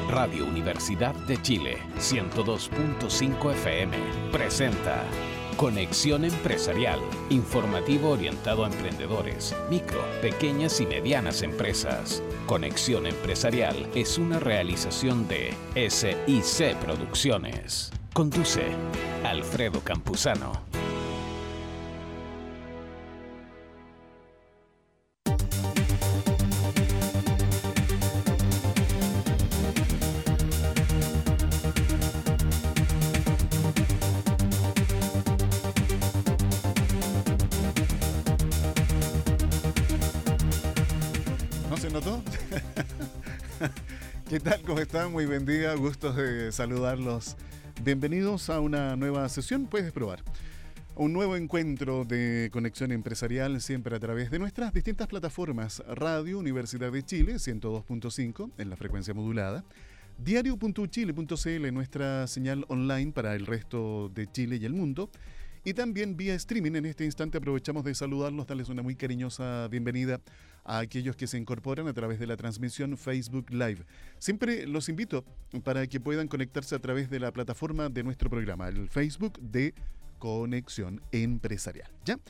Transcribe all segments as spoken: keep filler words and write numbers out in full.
Radio Universidad de Chile, ciento dos punto cinco F M, presenta Conexión Empresarial, informativo orientado a emprendedores, micro, pequeñas y medianas empresas. Conexión Empresarial es una realización de S I C Producciones. Conduce Alfredo Campuzano. ¿Qué tal? ¿Cómo están? Muy buen día, gustos de saludarlos. Bienvenidos a una nueva sesión, puedes probar. Un nuevo encuentro de Conexión Empresarial, siempre a través de nuestras distintas plataformas. Radio Universidad de Chile, ciento dos punto cinco en la frecuencia modulada. diario punto u chile punto c l, nuestra señal online para el resto de Chile y el mundo. Y también vía streaming. En este instante aprovechamos de saludarlos, darles una muy cariñosa bienvenida a aquellos que se incorporan a través de la transmisión Facebook Live. Siempre los invito para que puedan conectarse a través de la plataforma de nuestro programa, el Facebook de Conexión Empresarial. ¿Ya?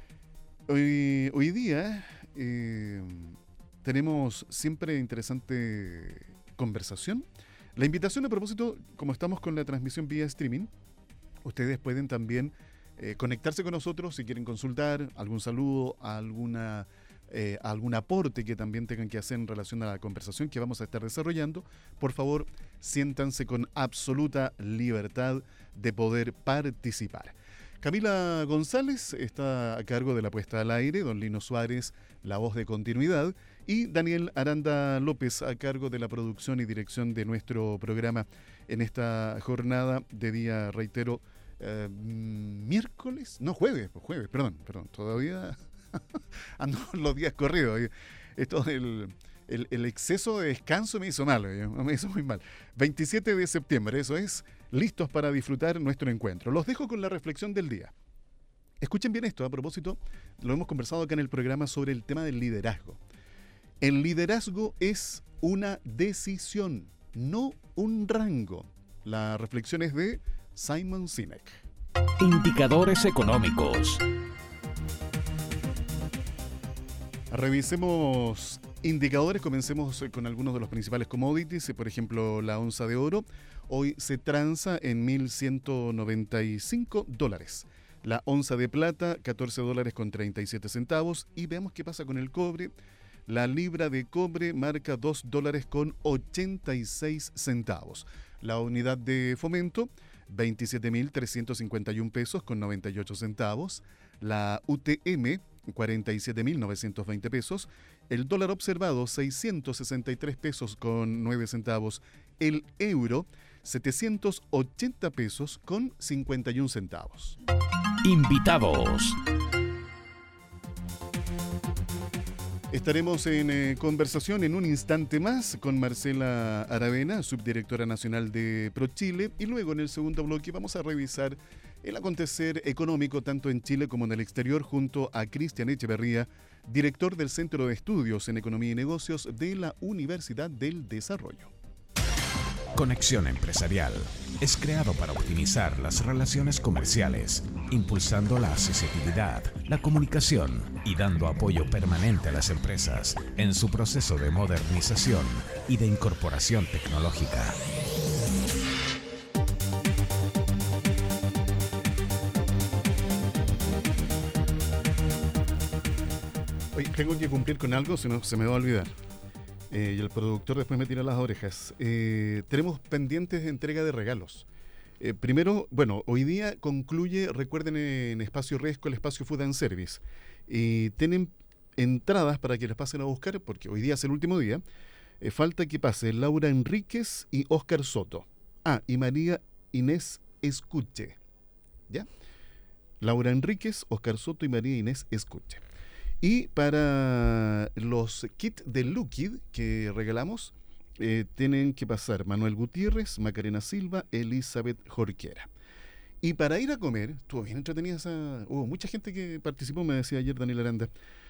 Hoy, hoy día eh, tenemos siempre interesante conversación. La invitación, a propósito, como estamos con la transmisión vía streaming, ustedes pueden también eh, conectarse con nosotros si quieren consultar algún saludo, alguna... Eh, algún aporte que también tengan que hacer en relación a la conversación que vamos a estar desarrollando. Por favor, siéntanse con absoluta libertad de poder participar. Camila González está a cargo de la puesta al aire, don Lino Suárez, la voz de continuidad, y Daniel Aranda López a cargo de la producción y dirección de nuestro programa en esta jornada de día, reitero, eh, miércoles, no jueves, jueves, perdón, perdón, todavía... Ando los días corridos. Esto el, el, el exceso de descanso me hizo mal, me hizo muy mal. veintisiete de septiembre, eso es, listos para disfrutar nuestro encuentro. Los dejo con la reflexión del día. Escuchen bien esto, a propósito, lo hemos conversado acá en el programa sobre el tema del liderazgo. El liderazgo es una decisión, no un rango. La reflexión es de Simon Sinek. Indicadores económicos. Revisemos indicadores, comencemos con algunos de los principales commodities. Por ejemplo, la onza de oro hoy se transa en mil ciento noventa y cinco dólares. La onza de plata, catorce dólares con treinta y siete centavos. Y veamos qué pasa con el cobre. La libra de cobre marca dos dólares con ochenta y seis centavos. La unidad de fomento, veintisiete mil trescientos cincuenta y un pesos con noventa y ocho centavos. La U T M, cuarenta y siete mil novecientos veinte pesos. El dólar observado, seiscientos sesenta y tres pesos con nueve centavos. El euro, setecientos ochenta pesos con cincuenta y un centavos. Invitados. Estaremos en eh, conversación en un instante más con Marcela Aravena, subdirectora nacional de ProChile, y luego en el segundo bloque vamos a revisar el acontecer económico tanto en Chile como en el exterior junto a Cristian Echeverría, director del Centro de Estudios en Economía y Negocios de la Universidad del Desarrollo. Conexión Empresarial es creado para optimizar las relaciones comerciales, impulsando la accesibilidad, la comunicación y dando apoyo permanente a las empresas en su proceso de modernización y de incorporación tecnológica. Oye, tengo que cumplir con algo, si no se me va a olvidar. Eh, y el productor después me tira las orejas. Eh, tenemos pendientes de entrega de regalos. Eh, primero, bueno, hoy día concluye, recuerden, en Espacio Resco, el Espacio Food and Service. Y tienen entradas para que las pasen a buscar, porque hoy día es el último día. Eh, falta que pase Laura Enríquez y Óscar Soto. Ah, y María Inés Escuche. ¿Ya? Laura Enríquez, Óscar Soto y María Inés Escuche. Y para los kits de Lookid que regalamos, eh, tienen que pasar Manuel Gutiérrez, Macarena Silva, Elizabeth Jorquera. Y para ir a comer, estuvo bien entretenida esa... Hubo mucha gente que participó, me decía ayer Daniel Aranda.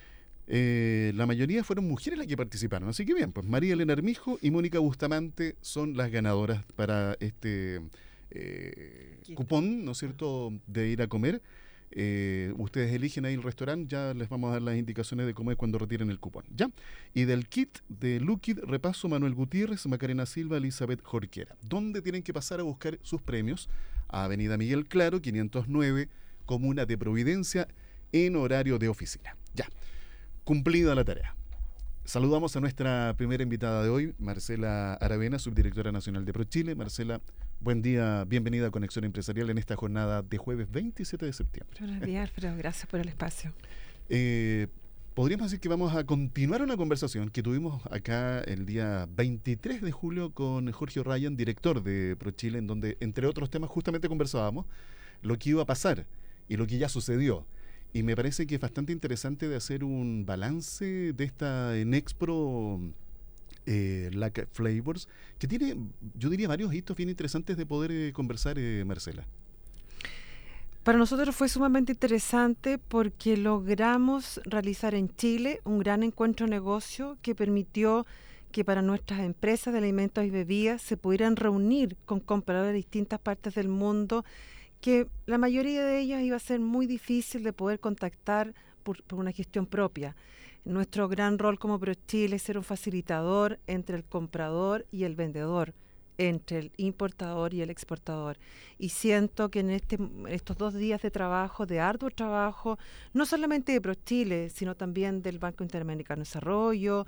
Eh, la mayoría fueron mujeres las que participaron, así que bien, pues María Elena Armijo y Mónica Bustamante son las ganadoras para este eh, cupón, ¿no es cierto?, de ir a comer. Eh, ustedes eligen ahí el restaurante, ya les vamos a dar las indicaciones de cómo es cuando retiren el cupón, ¿ya? Y del kit de Lukid, repaso Manuel Gutiérrez, Macarena Silva, Elizabeth Jorquera. ¿Dónde tienen que pasar a buscar sus premios? A Avenida Miguel Claro, quinientos nueve, Comuna de Providencia, en horario de oficina. Ya, cumplida la tarea. Saludamos a nuestra primera invitada de hoy, Marcela Aravena, subdirectora nacional de ProChile. Marcela, buen día, bienvenida a Conexión Empresarial en esta jornada de jueves veintisiete de septiembre. Buenos días, Alfredo, gracias por el espacio. Eh, podríamos decir que vamos a continuar una conversación que tuvimos acá el día veintitrés de julio con Jorge Ryan, director de ProChile, en donde, entre otros temas, justamente conversábamos lo que iba a pasar y lo que ya sucedió. Y me parece que es bastante interesante de hacer un balance de esta Enexpro eh, Lac Flavors, que tiene, yo diría, varios hitos bien interesantes de poder eh, conversar, eh, Marcela. Para nosotros fue sumamente interesante porque logramos realizar en Chile un gran encuentro negocio que permitió que para nuestras empresas de alimentos y bebidas se pudieran reunir con compradores de distintas partes del mundo, que la mayoría de ellas iba a ser muy difícil de poder contactar por, por una gestión propia. Nuestro gran rol como ProChile es ser un facilitador entre el comprador y el vendedor, entre el importador y el exportador. Y siento que en este, estos dos días de trabajo, de arduo trabajo, no solamente de ProChile, sino también del Banco Interamericano de Desarrollo,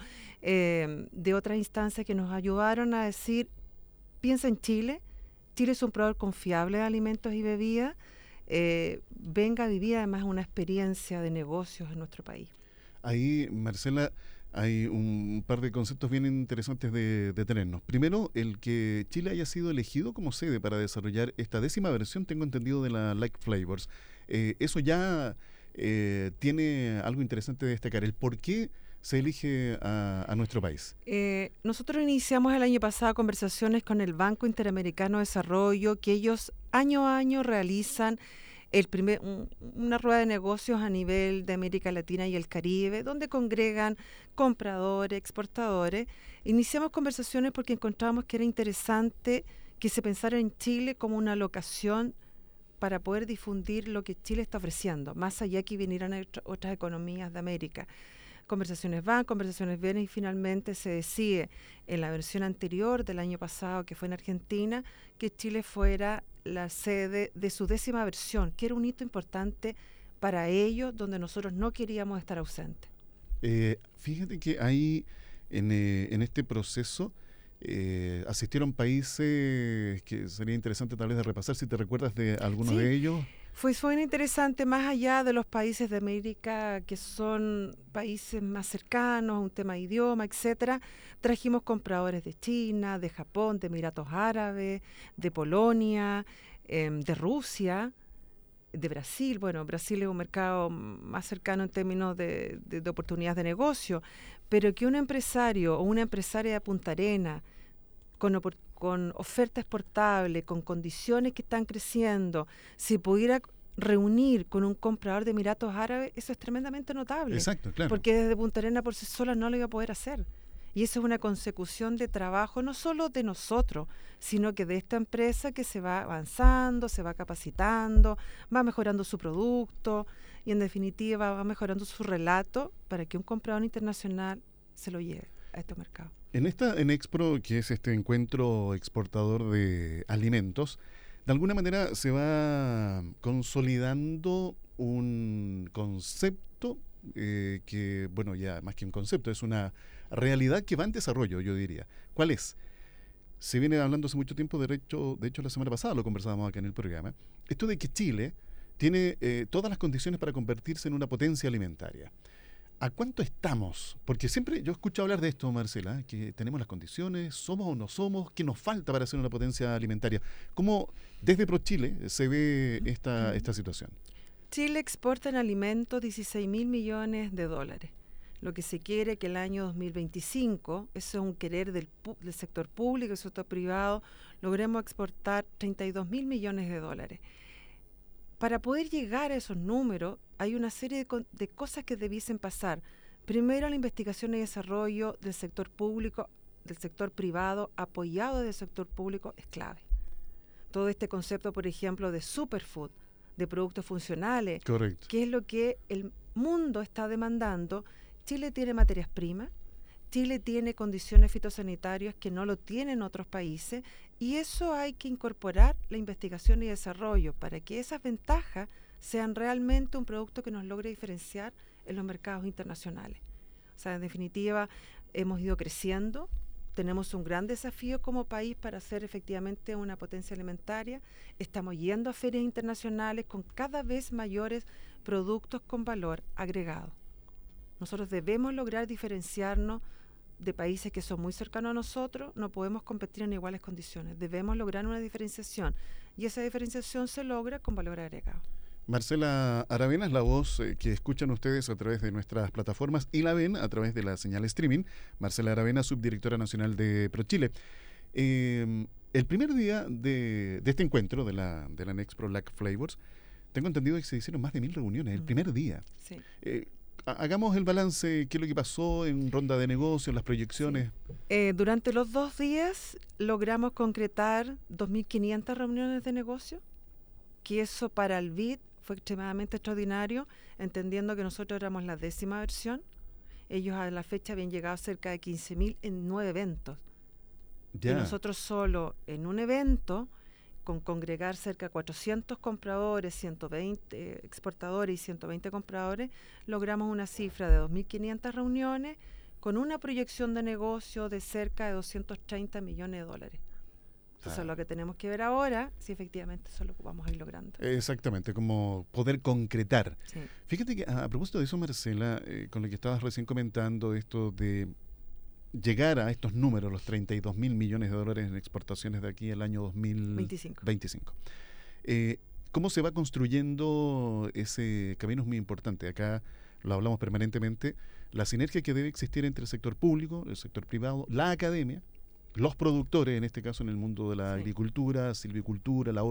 eh, de otras instancias que nos ayudaron a decir, piensa en Chile. Chile es un proveedor confiable de alimentos y bebidas. Eh, venga a vivir además una experiencia de negocios en nuestro país. Ahí, Marcela, hay un par de conceptos bien interesantes de, de tenernos. Primero, el que Chile haya sido elegido como sede para desarrollar esta décima versión, tengo entendido, de la Lac Flavors. Eh, eso ya eh, tiene algo interesante de destacar. El por qué se elige a, a nuestro país. Eh, nosotros iniciamos el año pasado conversaciones con el Banco Interamericano de Desarrollo, que ellos año a año realizan el primer, un, una rueda de negocios a nivel de América Latina y el Caribe, donde congregan compradores, exportadores. Iniciamos conversaciones porque encontramos que era interesante que se pensara en Chile como una locación para poder difundir lo que Chile está ofreciendo, más allá que vinieran otras economías de América. Conversaciones van, conversaciones vienen y finalmente se decide en la versión anterior del año pasado, que fue en Argentina, que Chile fuera la sede de su décima versión, que era un hito importante para ellos, donde nosotros no queríamos estar ausentes. Eh, fíjate que ahí, en, eh, en este proceso, eh, asistieron países que sería interesante tal vez de repasar, si te recuerdas de algunos sí. de ellos. Fue, fue interesante, más allá de los países de América, que son países más cercanos, un tema de idioma, etcétera. Trajimos compradores de China, de Japón, de Emiratos Árabes, de Polonia, eh, de Rusia, de Brasil. Bueno, Brasil es un mercado más cercano en términos de, de, de oportunidades de negocio, pero que un empresario o una empresaria de Punta Arenas, con oportunidades, con oferta exportable, con condiciones que están creciendo, si pudiera reunir con un comprador de Emiratos Árabes, eso es tremendamente notable. Exacto, claro. Porque desde Punta Arenas por sí sola no lo iba a poder hacer. Y eso es una consecución de trabajo, no solo de nosotros, sino que de esta empresa que se va avanzando, se va capacitando, va mejorando su producto y en definitiva va mejorando su relato para que un comprador internacional se lo lleve a este mercado. En esta Enexpro, que es este encuentro exportador de alimentos, de alguna manera se va consolidando un concepto eh, que, bueno, ya más que un concepto, es una realidad que va en desarrollo, yo diría. ¿Cuál es? Se viene hablando hace mucho tiempo, de hecho, de hecho la semana pasada lo conversábamos acá en el programa, esto de que Chile tiene eh, todas las condiciones para convertirse en una potencia alimentaria. ¿A cuánto estamos? Porque siempre yo escucho hablar de esto, Marcela, que tenemos las condiciones, somos o no somos, ¿qué nos falta para ser una potencia alimentaria? ¿Cómo desde ProChile se ve esta, esta situación? Chile exporta en alimentos dieciséis mil millones de dólares. Lo que se quiere que el año dos mil veinticinco, eso es un querer del, del sector público y del sector privado, logremos exportar treinta y dos mil millones de dólares. Para poder llegar a esos números, hay una serie de, de cosas que debiesen pasar. Primero, la investigación y desarrollo del sector público, del sector privado, apoyado del sector público, es clave. Todo este concepto, por ejemplo, de superfood, de productos funcionales, Correcto. que es lo que el mundo está demandando. Chile tiene materias primas, Chile tiene condiciones fitosanitarias que no lo tienen otros países, y eso hay que incorporar la investigación y desarrollo para que esas ventajas sean realmente un producto que nos logre diferenciar en los mercados internacionales. O sea, en definitiva, hemos ido creciendo, tenemos un gran desafío como país para ser efectivamente una potencia alimentaria, estamos yendo a ferias internacionales con cada vez mayores productos con valor agregado. Nosotros debemos lograr diferenciarnos de países que son muy cercanos a nosotros, no podemos competir en iguales condiciones, debemos lograr una diferenciación, y esa diferenciación se logra con valor agregado. Marcela Aravena es la voz eh, que escuchan ustedes a través de nuestras plataformas y la ven a través de la señal streaming. Marcela Aravena, subdirectora nacional de ProChile. Eh, el primer día de, de este encuentro de la, de la Nexpro Black Flavors, tengo entendido que se hicieron más de mil reuniones, el mm. primer día. Sí. Eh, Hagamos el balance, qué es lo que pasó en ronda de negocios, las proyecciones. Sí. Eh, durante los dos días logramos concretar dos mil quinientas reuniones de negocio, que eso para el B I D fue extremadamente extraordinario, entendiendo que nosotros éramos la décima versión. Ellos a la fecha habían llegado a cerca de quince mil en nueve eventos. Ya. Y nosotros solo en un evento, con congregar cerca de cuatrocientos compradores, ciento veinte exportadores y ciento veinte compradores, logramos una cifra de dos mil quinientas reuniones con una proyección de negocio de cerca de doscientos treinta millones de dólares. Entonces, ah. lo que tenemos que ver ahora, si efectivamente eso lo vamos a ir logrando. Exactamente, como poder concretar. Sí. Fíjate que a, a propósito de eso, Marcela, eh, con lo que estabas recién comentando, esto de llegar a estos números, los treinta y dos mil millones de dólares en exportaciones de aquí al año dos mil veinticinco. Eh, ¿Cómo se va construyendo ese camino? Es muy importante. Acá lo hablamos permanentemente. La sinergia que debe existir entre el sector público, el sector privado, la academia, los productores, en este caso en el mundo de la sí. agricultura, silvicultura, la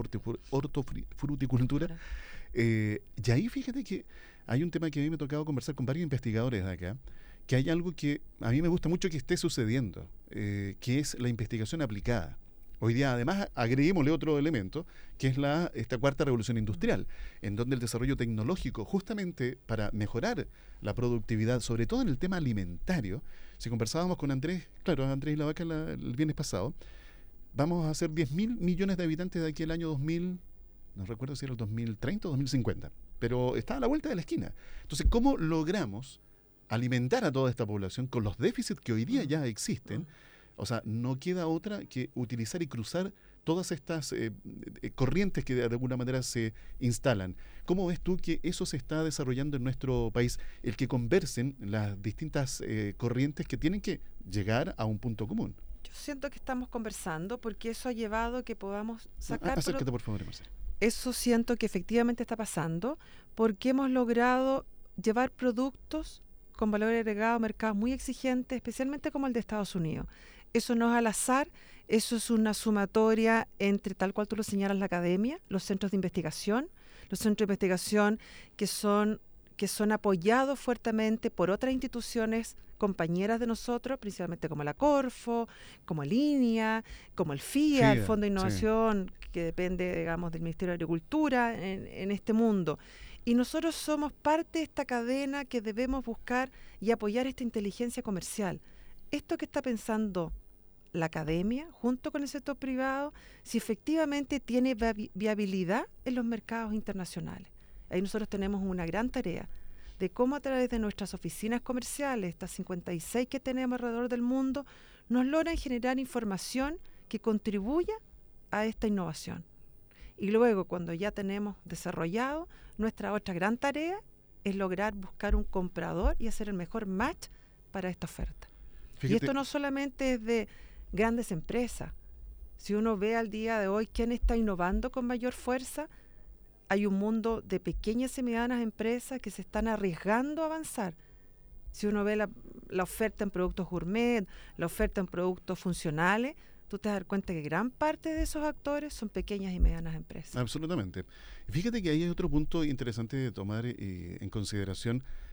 hortofruticultura. Eh, y ahí fíjate que hay un tema que a mí me ha tocado conversar con varios investigadores de acá, que hay algo que a mí me gusta mucho que esté sucediendo, eh, que es la investigación aplicada. Hoy día, además, agreguémosle otro elemento, que es la esta cuarta revolución industrial, en donde el desarrollo tecnológico, justamente para mejorar la productividad, sobre todo en el tema alimentario, si conversábamos con Andrés, claro, Andrés Lavaca la, el viernes pasado, vamos a hacer diez mil millones de habitantes de aquí al año dos mil, no recuerdo si era el dos mil treinta o dos mil cincuenta, pero está a la vuelta de la esquina. Entonces, ¿cómo logramos alimentar a toda esta población con los déficits que hoy día ya existen? O sea, no queda otra que utilizar y cruzar todas estas eh, corrientes que de alguna manera se instalan. ¿Cómo ves tú que eso se está desarrollando en nuestro país? El que conversen las distintas eh, corrientes que tienen que llegar a un punto común. Yo siento que estamos conversando porque eso ha llevado a que podamos sacar... Acércate, por favor, Marcela. Eso siento que efectivamente está pasando porque hemos logrado llevar productos con valor agregado a mercados muy exigentes, especialmente como el de Estados Unidos. Eso no es al azar, eso es una sumatoria entre, tal cual tú lo señalas, la academia, los centros de investigación, los centros de investigación que son, que son apoyados fuertemente por otras instituciones compañeras de nosotros, principalmente como la Corfo, como el INIA, como el FIA, el Fondo de Innovación, sí. que depende, digamos, del Ministerio de Agricultura en, en este mundo. Y nosotros somos parte de esta cadena que debemos buscar y apoyar esta inteligencia comercial. Esto que está pensando la academia, junto con el sector privado, si efectivamente tiene vi- viabilidad en los mercados internacionales. Ahí nosotros tenemos una gran tarea de cómo a través de nuestras oficinas comerciales, estas cincuenta y seis que tenemos alrededor del mundo, nos logran generar información que contribuya a esta innovación. Y luego, cuando ya tenemos desarrollado, nuestra otra gran tarea es lograr buscar un comprador y hacer el mejor match para esta oferta. Fíjate. Y esto no solamente es de grandes empresas. Si uno ve al día de hoy quién está innovando con mayor fuerza, hay un mundo de pequeñas y medianas empresas que se están arriesgando a avanzar. Si uno ve la, la oferta en productos gourmet, la oferta en productos funcionales, tú te das cuenta que gran parte de esos actores son pequeñas y medianas empresas. Absolutamente. Fíjate que ahí hay otro punto interesante de tomar eh, en consideración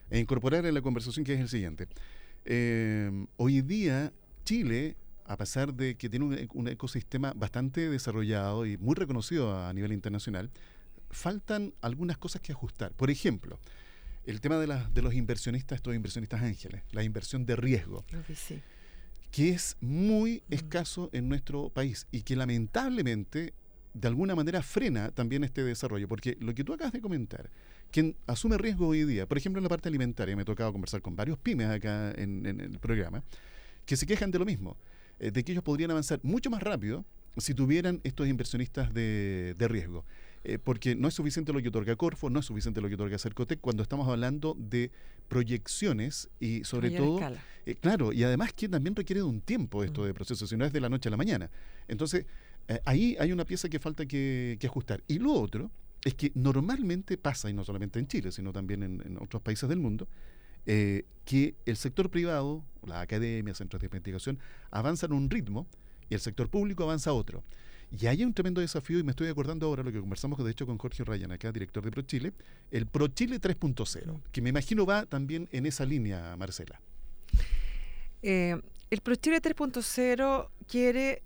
e incorporar en la conversación, que es el siguiente. Eh, hoy día Chile, a pesar de que tiene un, un ecosistema bastante desarrollado y muy reconocido a, a nivel internacional, faltan algunas cosas que ajustar. Por ejemplo, el tema de, la, de los inversionistas, estos inversionistas ángeles, la inversión de riesgo, que, sí. que es muy mm. escaso en nuestro país y que lamentablemente de alguna manera frena también este desarrollo, porque lo que tú acabas de comentar, quien asume riesgo hoy día, por ejemplo en la parte alimentaria, me ha tocado conversar con varios pymes acá en, en el programa, que se quejan de lo mismo, eh, de que ellos podrían avanzar mucho más rápido si tuvieran estos inversionistas de, de riesgo. Eh, porque no es suficiente lo que otorga Corfo, no es suficiente lo que otorga Cercotec cuando estamos hablando de proyecciones y sobre Mayor todo, eh, claro, y además que también requiere de un tiempo esto mm. de proceso, si no es de la noche a la mañana. Entonces, eh, ahí hay una pieza que falta que, que ajustar. Y lo otro es que normalmente pasa, y no solamente en Chile, sino también en, en otros países del mundo, eh, que el sector privado, las academias, centros de investigación, avanzan a un ritmo y el sector público avanza a otro. Y hay un tremendo desafío, y me estoy acordando ahora lo que conversamos de hecho con Jorge Ryan, acá director de ProChile, el ProChile tres punto cero, que me imagino va también en esa línea, Marcela. Eh, el ProChile tres punto cero quiere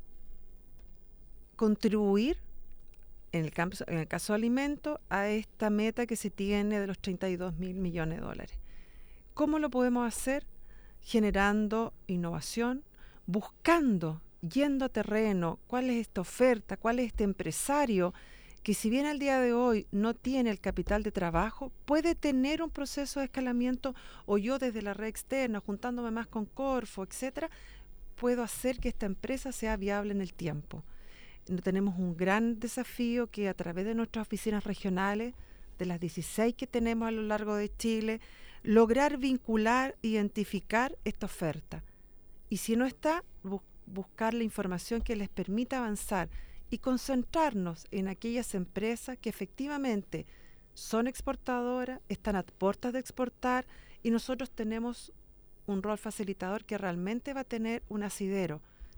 contribuir, en el, campo, en el caso de alimentos, a esta meta que se tiene de los treinta y dos mil millones de dólares. ¿Cómo lo podemos hacer? Generando innovación, buscando yendo a terreno, cuál es esta oferta, cuál es este empresario que si bien al día de hoy no tiene el capital de trabajo, puede tener un proceso de escalamiento, o yo desde la red externa, juntándome más con Corfo, etcétera, puedo hacer que esta empresa sea viable en el tiempo. Tenemos un gran desafío que a través de nuestras oficinas regionales, de las dieciséis que tenemos a lo largo de Chile, lograr vincular, identificar esta oferta. Y si no está, buscar buscar la información que les permita avanzar y concentrarnos en aquellas empresas que efectivamente son exportadoras, están a puertas de exportar, y nosotros tenemos un rol facilitador que realmente va a tener un asidero,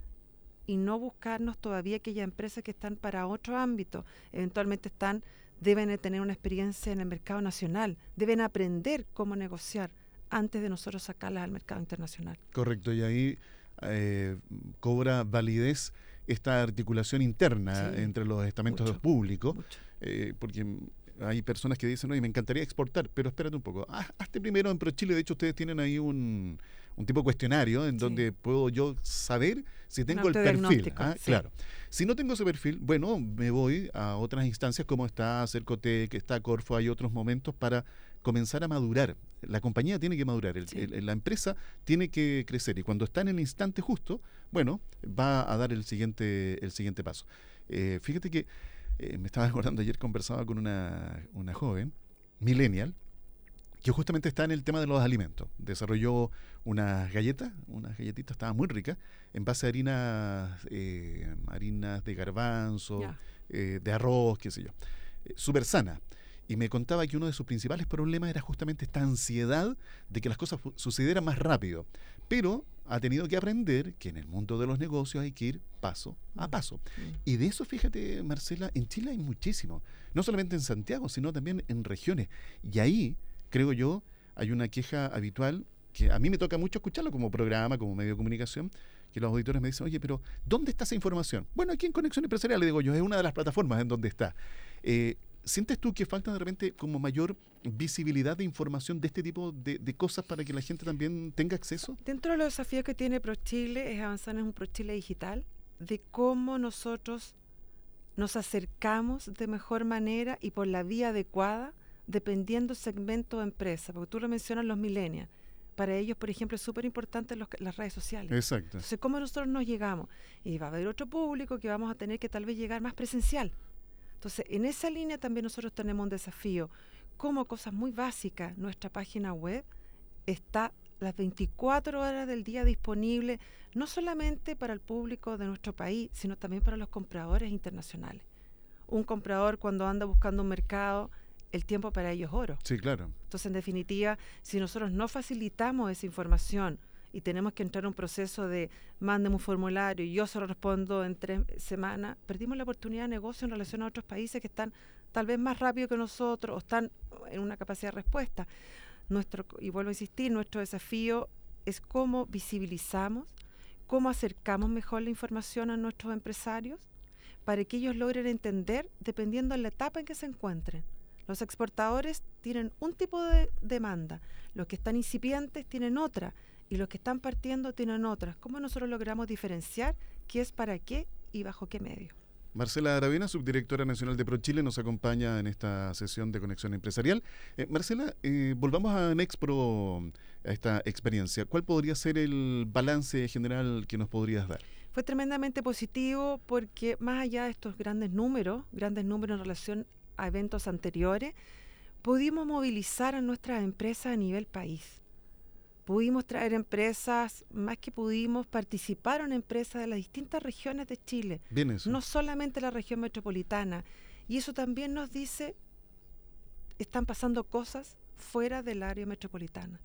y no buscarnos todavía aquellas empresas que están para otro ámbito, eventualmente están, deben de tener una experiencia en el mercado nacional, deben aprender cómo negociar antes de nosotros sacarlas al mercado internacional. Correcto, y ahí Eh, cobra validez esta articulación interna sí, entre los estamentos mucho, públicos, eh, porque hay personas que dicen, oye, me encantaría exportar, pero espérate un poco, haz, hazte primero en ProChile. De hecho, ustedes tienen ahí un, un tipo de cuestionario en sí. donde puedo yo saber si tengo el perfil. ¿ah? Sí. Claro. Si no tengo ese perfil, bueno, me voy a otras instancias como está Cercotec, está Corfo, hay otros momentos para comenzar a madurar. La compañía tiene que madurar, el, sí. el, la empresa tiene que crecer, y cuando está en el instante justo, bueno, va a dar el siguiente, el siguiente paso. Eh, fíjate que eh, me estaba acordando, ayer conversaba con una, una joven, millennial, que justamente está en el tema de los alimentos. Desarrolló unas galletas, unas galletitas, estaban muy ricas, en base a harinas, eh, harinas de garbanzo, yeah. eh, de arroz, qué sé yo. Eh, súper sana. Y me contaba que uno de sus principales problemas era justamente esta ansiedad de que las cosas fu- sucedieran más rápido. Pero ha tenido que aprender que en el mundo de los negocios hay que ir paso a paso. Mm. Y de eso, fíjate, Marcela, en Chile hay muchísimo. No solamente en Santiago, sino también en regiones. Y ahí, creo yo, hay una queja habitual que a mí me toca mucho escucharlo como programa, como medio de comunicación, que los auditores me dicen, oye, pero ¿dónde está esa información? Bueno, aquí en Conexión Empresarial, le digo yo, es una de las plataformas en donde está. Eh, ¿Sientes tú que falta de repente como mayor visibilidad de información de este tipo de, de cosas para que la gente también tenga acceso? Dentro de los desafíos que tiene ProChile es avanzar en un ProChile digital, de cómo nosotros nos acercamos de mejor manera y por la vía adecuada, dependiendo del segmento de empresa, porque tú lo mencionas, los millennials. Para ellos, por ejemplo, es súper importante los, las redes sociales. Exacto. Entonces, ¿cómo nosotros nos llegamos? Y va a haber otro público que vamos a tener que tal vez llegar más presencial. Entonces, en esa línea también nosotros tenemos un desafío. Como cosas muy básicas, nuestra página web está las veinticuatro horas del día disponible, no solamente para el público de nuestro país, sino también para los compradores internacionales. Un comprador cuando anda buscando un mercado, el tiempo para ellos es oro. Sí, claro. Entonces, en definitiva, si nosotros no facilitamos esa información y tenemos que entrar en un proceso de mándeme un formulario y yo solo respondo en tres semanas, perdimos la oportunidad de negocio en relación a otros países que están tal vez más rápido que nosotros o están en una capacidad de respuesta. Nuestro, y vuelvo a insistir, nuestro desafío es cómo visibilizamos, cómo acercamos mejor la información a nuestros empresarios para que ellos logren entender dependiendo de la etapa en que se encuentren. Los exportadores tienen un tipo de demanda, los que están incipientes tienen otra y los que están partiendo tienen otras. ¿Cómo nosotros logramos diferenciar qué es para qué y bajo qué medio? Marcela Aravena, subdirectora nacional de ProChile, nos acompaña en esta sesión de Conexión Empresarial. Eh, Marcela, eh, volvamos a Nexpro, a esta experiencia. ¿Cuál podría ser el balance general que nos podrías dar? Fue tremendamente positivo porque más allá de estos grandes números, grandes números en relación a eventos anteriores, pudimos movilizar a nuestras empresas a nivel país. Pudimos traer empresas, más que pudimos, participaron empresas de las distintas regiones de Chile, Bien eso. no solamente la región metropolitana. Y eso también nos dice, están pasando cosas fuera del área metropolitana.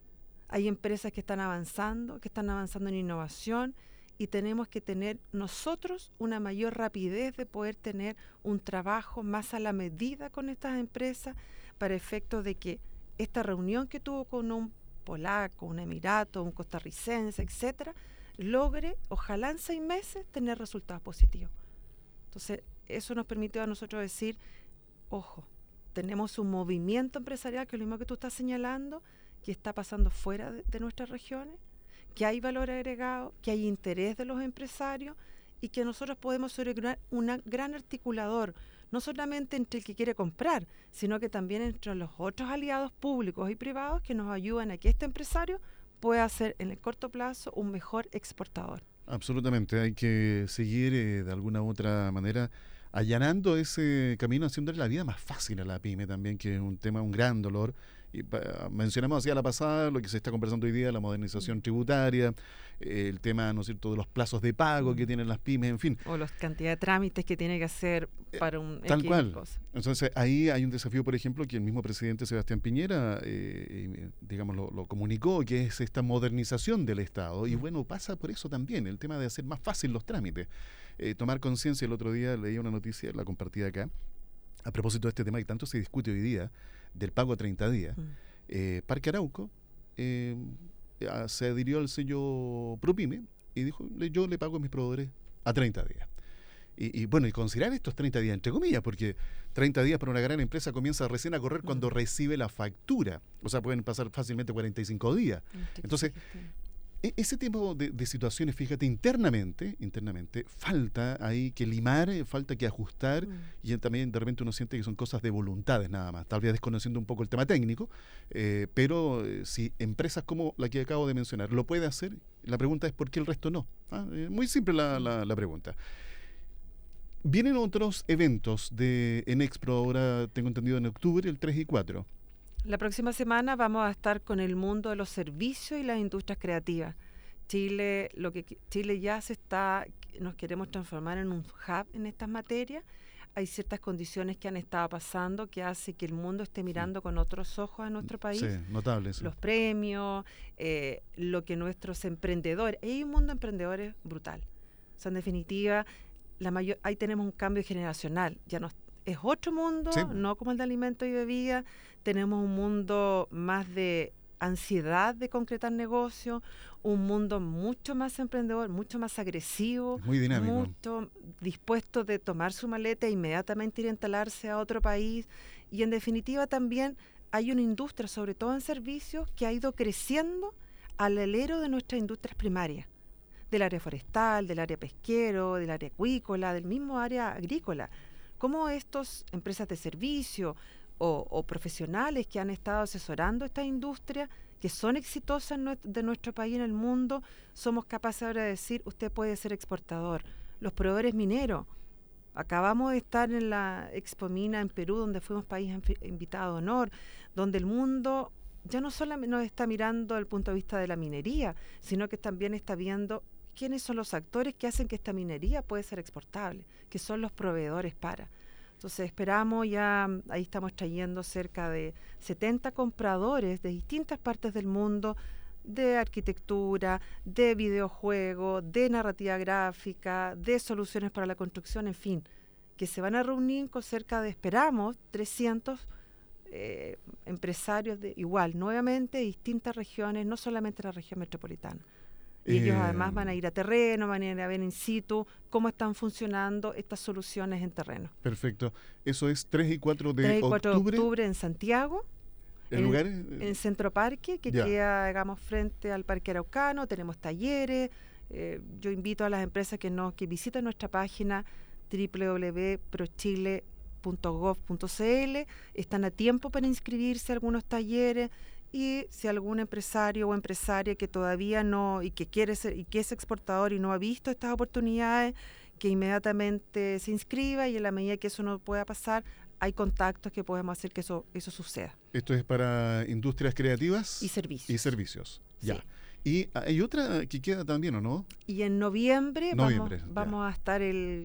Hay empresas que están avanzando, que están avanzando en innovación, y tenemos que tener nosotros una mayor rapidez de poder tener un trabajo más a la medida con estas empresas para efecto de que esta reunión que tuvo con un polaco, un emirato, un costarricense, etcétera, logre, ojalá en seis meses, tener resultados positivos. Entonces, eso nos permitió a nosotros decir, ojo, tenemos un movimiento empresarial, que es lo mismo que tú estás señalando, que está pasando fuera de, de nuestras regiones, que hay valor agregado, que hay interés de los empresarios y que nosotros podemos ser un gran articulador, no solamente entre el que quiere comprar, sino que también entre los otros aliados públicos y privados que nos ayudan a que este empresario pueda ser en el corto plazo un mejor exportador. Absolutamente, hay que seguir eh, de alguna u otra manera allanando ese camino, haciéndole la vida más fácil a la pyme también, que es un tema, un gran dolor. Y pa, mencionamos así a la pasada lo que se está conversando hoy día, la modernización mm. tributaria, eh, el tema, ¿no es cierto?, de los plazos de pago mm. que tienen las pymes, en fin. O la cantidad de trámites que tiene que hacer para un eh, Tal cual. Cosa. Entonces, ahí hay un desafío, por ejemplo, que el mismo presidente Sebastián Piñera, eh, digamos, lo, lo comunicó, que es esta modernización del Estado. Mm. Y bueno, pasa por eso también, el tema de hacer más fácil los trámites. Eh, tomar conciencia, el otro día leí una noticia, la compartí acá, a propósito de este tema que tanto se discute hoy día, del pago a treinta días. Mm. Eh, Parque Arauco eh, se adhirió al sello ProPyme y dijo, yo le pago a mis proveedores a treinta días. Y, y bueno, y considerar estos treinta días, entre comillas, porque treinta días para una gran empresa comienza recién a correr cuando mm. recibe la factura. O sea, pueden pasar fácilmente cuarenta y cinco días. Entonces, ese tipo de, de situaciones, fíjate, internamente, internamente, falta ahí que limar, falta que ajustar, mm. y también de repente uno siente que son cosas de voluntades nada más, tal vez desconociendo un poco el tema técnico, eh, pero eh, si empresas como la que acabo de mencionar lo puede hacer, la pregunta es ¿por qué el resto no? ¿Ah? Eh, muy simple la, la, la pregunta. Vienen otros eventos de Enexpro, ahora tengo entendido en octubre, el tres y cuatro. La próxima semana vamos a estar con el mundo de los servicios y las industrias creativas. Chile, lo que Chile ya se está, nos queremos transformar en un hub en estas materias. Hay ciertas condiciones que han estado pasando que hace que el mundo esté mirando sí. con otros ojos a nuestro país. Sí, notable. Sí. Los premios, eh, lo que nuestros emprendedores, hay un mundo de emprendedores brutal. O sea, en definitiva, la mayor, ahí tenemos un cambio generacional. Ya no es otro mundo, sí. no como el de alimentos y bebidas. Tenemos un mundo más de ansiedad de concretar negocios, un mundo mucho más emprendedor, mucho más agresivo, muy dinámico, mucho dispuesto de tomar su maleta e inmediatamente ir a instalarse a otro país. Y en definitiva también hay una industria, sobre todo en servicios, que ha ido creciendo al alero de nuestras industrias primarias, del área forestal, del área pesquero, del área acuícola, del mismo área agrícola. Cómo estas empresas de servicio o, o profesionales que han estado asesorando esta industria, que son exitosas en nuestro, de nuestro país en el mundo, somos capaces ahora de decir, usted puede ser exportador. Los proveedores mineros, acabamos de estar en la Expo Mina en Perú, donde fuimos país invitado de honor, donde el mundo ya no solamente nos está mirando desde el punto de vista de la minería, sino que también está viendo quiénes son los actores que hacen que esta minería pueda ser exportable, que son los proveedores para. Entonces esperamos ya, ahí estamos trayendo cerca de setenta compradores de distintas partes del mundo, de arquitectura, de videojuegos, de narrativa gráfica, de soluciones para la construcción, en fin, que se van a reunir con cerca de, esperamos, trescientos eh, empresarios de igual, nuevamente, distintas regiones, no solamente la región metropolitana. Y ellos Eh, además van a ir a terreno, van a ir a ver in situ cómo están funcionando estas soluciones en terreno. Perfecto. Eso es tres y cuatro de tres y cuatro octubre. de octubre en Santiago, ¿El en, lugar? en Centro Parque, que Ya. queda, digamos, frente al Parque Araucano. Tenemos talleres. Eh, yo invito a las empresas que, no, que visiten nuestra página doble u doble u doble u punto prochile punto gov punto c l. Están a tiempo para inscribirse a algunos talleres. Y si algún empresario o empresaria que todavía no, y que quiere ser, y que es exportador y no ha visto estas oportunidades, que inmediatamente se inscriba, y en la medida que eso no pueda pasar, hay contactos que podemos hacer que eso, eso suceda. Esto es para industrias creativas Y servicios. y servicios. Ya. Sí. Y hay otra que queda también, ¿o no? Y en noviembre, Noviembre, vamos, ya. vamos a estar el...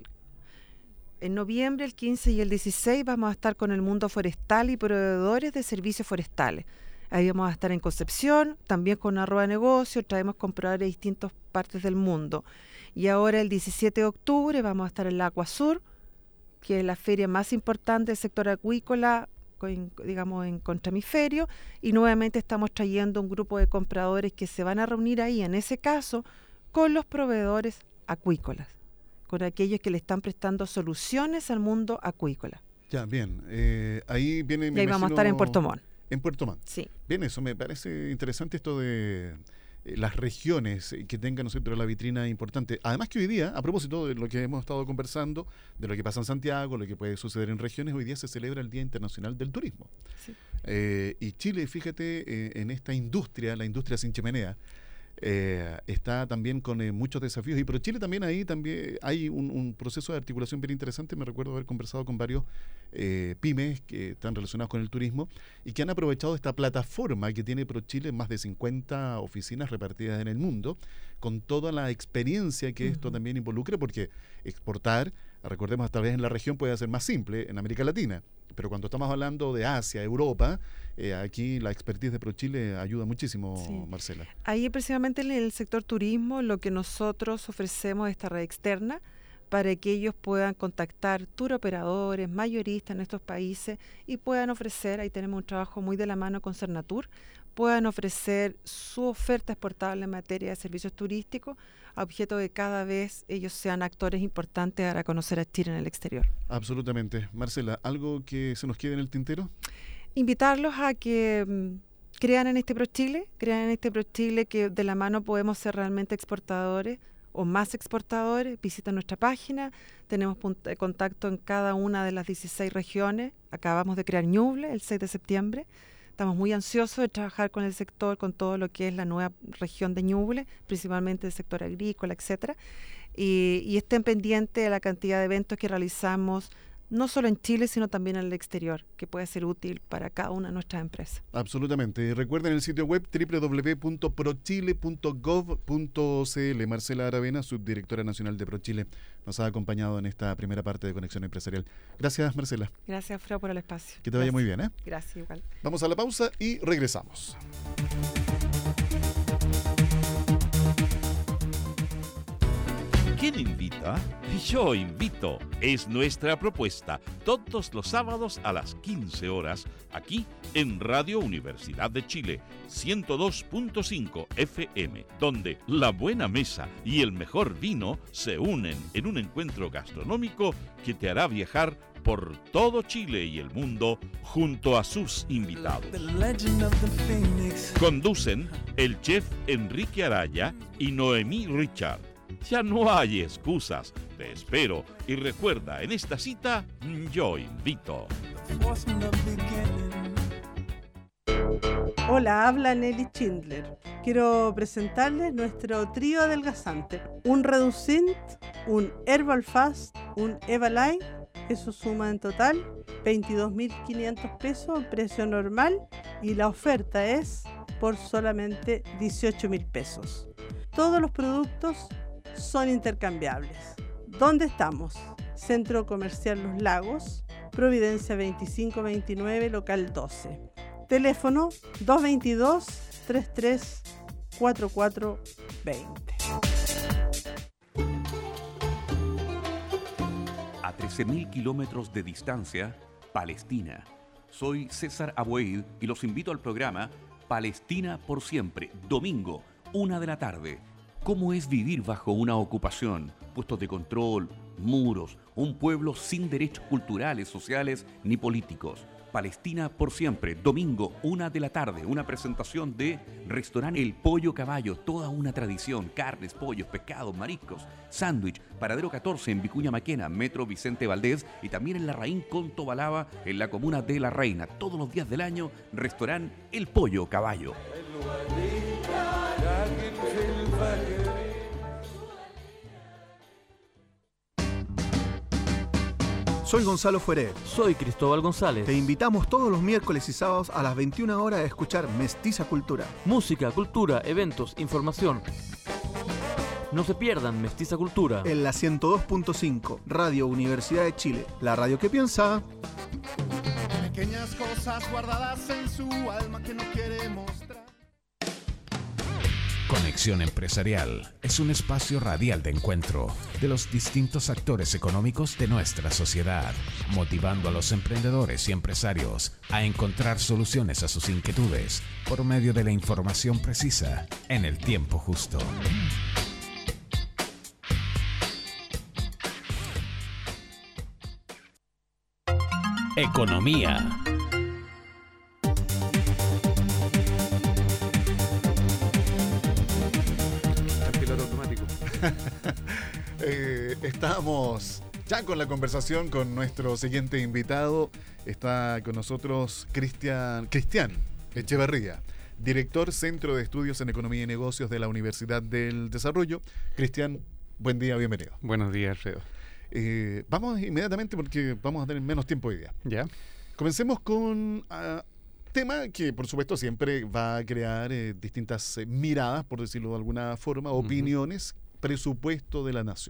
En noviembre, el quince y el dieciséis, vamos a estar con el mundo forestal y proveedores de servicios forestales. Ahí vamos a estar en Concepción, también con arroba de negocio, traemos compradores de distintas partes del mundo. Y ahora el diecisiete de octubre vamos a estar en la Acuasur, que es la feria más importante del sector acuícola, con, digamos, en Contrahemisferio, y nuevamente estamos trayendo un grupo de compradores que se van a reunir ahí, en ese caso, con los proveedores acuícolas, con aquellos que le están prestando soluciones al mundo acuícola. Ya, bien. Eh, ahí viene... Y ahí vamos a estar en Puerto Montt. En Puerto Montt. Sí. Bien, eso me parece interesante, esto de eh, las regiones eh, que tengan, ¿no es cierto?, la vitrina importante. Además que hoy día, a propósito de lo que hemos estado conversando, de lo que pasa en Santiago, lo que puede suceder en regiones, hoy día se celebra el Día Internacional del Turismo. Sí. Eh, y Chile, fíjate, eh, en esta industria, la industria sin chimenea, eh, está también con eh, muchos desafíos. Y pero Chile también ahí también hay un, un proceso de articulación bien interesante. Me recuerdo haber conversado con varios eh, pymes que están relacionados con el turismo y que han aprovechado esta plataforma que tiene ProChile, más de cincuenta oficinas repartidas en el mundo, con toda la experiencia que uh-huh. esto también involucra, porque exportar, recordemos, tal vez en la región puede ser más simple, en América Latina, pero cuando estamos hablando de Asia, Europa, eh, aquí la expertise de ProChile ayuda muchísimo, sí. Marcela. Ahí precisamente en el sector turismo lo que nosotros ofrecemos es esta red externa para que ellos puedan contactar tour operadores, mayoristas en estos países y puedan ofrecer, ahí tenemos un trabajo muy de la mano con Cernatur, puedan ofrecer su oferta exportable en materia de servicios turísticos a objeto de que cada vez ellos sean actores importantes para conocer a Chile en el exterior. Absolutamente. Marcela, ¿algo que se nos quede en el tintero? Invitarlos a que um, crean en este ProChile, crean en este ProChile que de la mano podemos ser realmente exportadores o más exportadores. Visiten nuestra página, tenemos punto de contacto en cada una de las dieciséis regiones. Acabamos de crear Ñuble el seis de septiembre. Estamos muy ansiosos de trabajar con el sector, con todo lo que es la nueva región de Ñuble, principalmente el sector agrícola, etcétera. Y, y estén pendientes de la cantidad de eventos que realizamos, no solo en Chile, sino también en el exterior, que puede ser útil para cada una de nuestras empresas. Absolutamente. Recuerden el sitio web doble u doble u doble u punto prochile punto gov punto c l. Marcela Aravena, subdirectora nacional de ProChile, nos ha acompañado en esta primera parte de Conexión Empresarial. Gracias, Marcela. Gracias, Fran, por el espacio. Que te vaya Gracias. muy bien, ¿eh? Gracias, igual. Vamos a la pausa y regresamos. ¿Quién invita? Yo invito. Es nuestra propuesta todos los sábados a las quince horas aquí en Radio Universidad de Chile ciento dos punto cinco F M, donde la buena mesa y el mejor vino se unen en un encuentro gastronómico que te hará viajar por todo Chile y el mundo junto a sus invitados. Conducen el chef Enrique Araya y Noemí Richard. Ya no hay excusas, te espero y recuerda, en esta cita, yo invito. Hola, habla Nelly Schindler. Quiero presentarles nuestro trío adelgazante. Un Reducint, un Herbal Fast, un Evalite. Eso suma en total veintidós mil quinientos pesos, precio normal, y la oferta es por solamente dieciocho mil pesos. Todos los productos son intercambiables. ¿Dónde estamos? Centro Comercial Los Lagos, Providencia veinticinco veintinueve, local doce. Teléfono dos dos dos, tres tres cuatro cuatro dos cero. A trece mil kilómetros de distancia, Palestina. Soy César Aboeid y los invito al programa Palestina por Siempre, domingo, una de la tarde. ¿Cómo es vivir bajo una ocupación, puestos de control, muros, un pueblo sin derechos culturales, sociales ni políticos? Palestina por Siempre, domingo, una de la tarde, una presentación de Restaurante El Pollo Caballo, toda una tradición, carnes, pollos, pescados, mariscos, sándwich, Paradero catorce en Vicuña Maquena, Metro Vicente Valdés y también en Larraín con Tobalaba, en la comuna de La Reina. Todos los días del año, Restaurante El Pollo Caballo. Soy Gonzalo Fueré. Soy Cristóbal González. Te invitamos todos los miércoles y sábados a las veintiuna horas a escuchar Mestiza Cultura. Música, cultura, eventos, información. No se pierdan Mestiza Cultura. En la ciento dos punto cinco, Radio Universidad de Chile. La radio que piensa. Pequeñas cosas guardadas en su alma que no quiere mostrar. Conexión Empresarial es un espacio radial de encuentro de los distintos actores económicos de nuestra sociedad, motivando a los emprendedores y empresarios a encontrar soluciones a sus inquietudes por medio de la información precisa en el tiempo justo. Economía. eh, estamos ya con la conversación con nuestro siguiente invitado. Está con nosotros Cristian Cristian Echeverría, director Centro de Estudios en Economía y Negocios de la Universidad del Desarrollo. Cristian, buen día, bienvenido. Buenos días, Alfredo. Eh, vamos inmediatamente porque vamos a tener menos tiempo hoy día. Ya. Comencemos con un uh, tema que, por supuesto, siempre va a crear eh, distintas eh, miradas, por decirlo de alguna forma, opiniones. Uh-huh. Presupuesto de la Nación.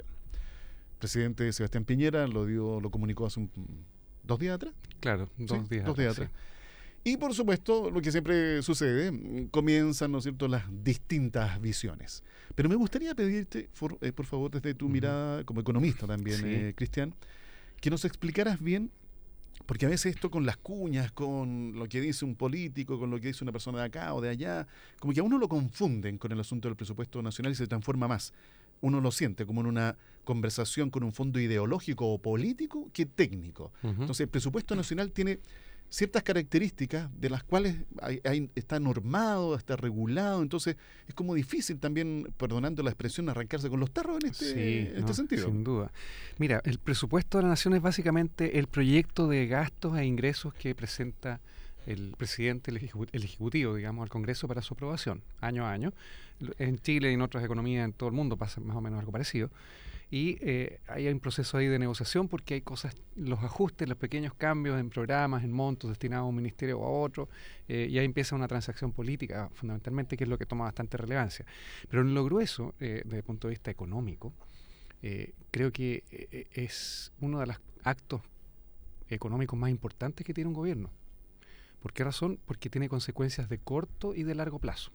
El presidente Sebastián Piñera lo dio, lo comunicó hace un, dos días atrás. Claro, dos sí, días dos días atrás. Sí. Y por supuesto, lo que siempre sucede, comienzan, ¿no es cierto?, las distintas visiones. Pero me gustaría pedirte, for, eh, por favor, desde tu uh-huh. mirada como economista también, sí. eh, Cristian, que nos explicaras bien, porque a veces esto con las cuñas, con lo que dice un político, con lo que dice una persona de acá o de allá, como que a uno lo confunden con el asunto del presupuesto nacional y se transforma más. Uno lo siente como en una conversación con un fondo ideológico o político que técnico. Uh-huh. Entonces, el presupuesto nacional tiene ciertas características de las cuales hay, hay, está normado, está regulado, entonces es como difícil también, perdonando la expresión, arrancarse con los tarros en este, sí, en este no, sentido. Sin duda. Mira, el presupuesto de la Nación es básicamente el proyecto de gastos e ingresos que presenta el presidente, el, ejecu- el ejecutivo, digamos, al Congreso para su aprobación, año a año. En Chile y en otras economías en todo el mundo pasa más o menos algo parecido. Y eh, hay un proceso ahí de negociación porque hay cosas, los ajustes, los pequeños cambios en programas, en montos destinados a un ministerio o a otro, eh, y ahí empieza una transacción política, fundamentalmente, que es lo que toma bastante relevancia. Pero en lo grueso, eh, desde el punto de vista económico, eh, creo que eh, es uno de los actos económicos más importantes que tiene un gobierno. ¿Por qué razón? Porque tiene consecuencias de corto y de largo plazo.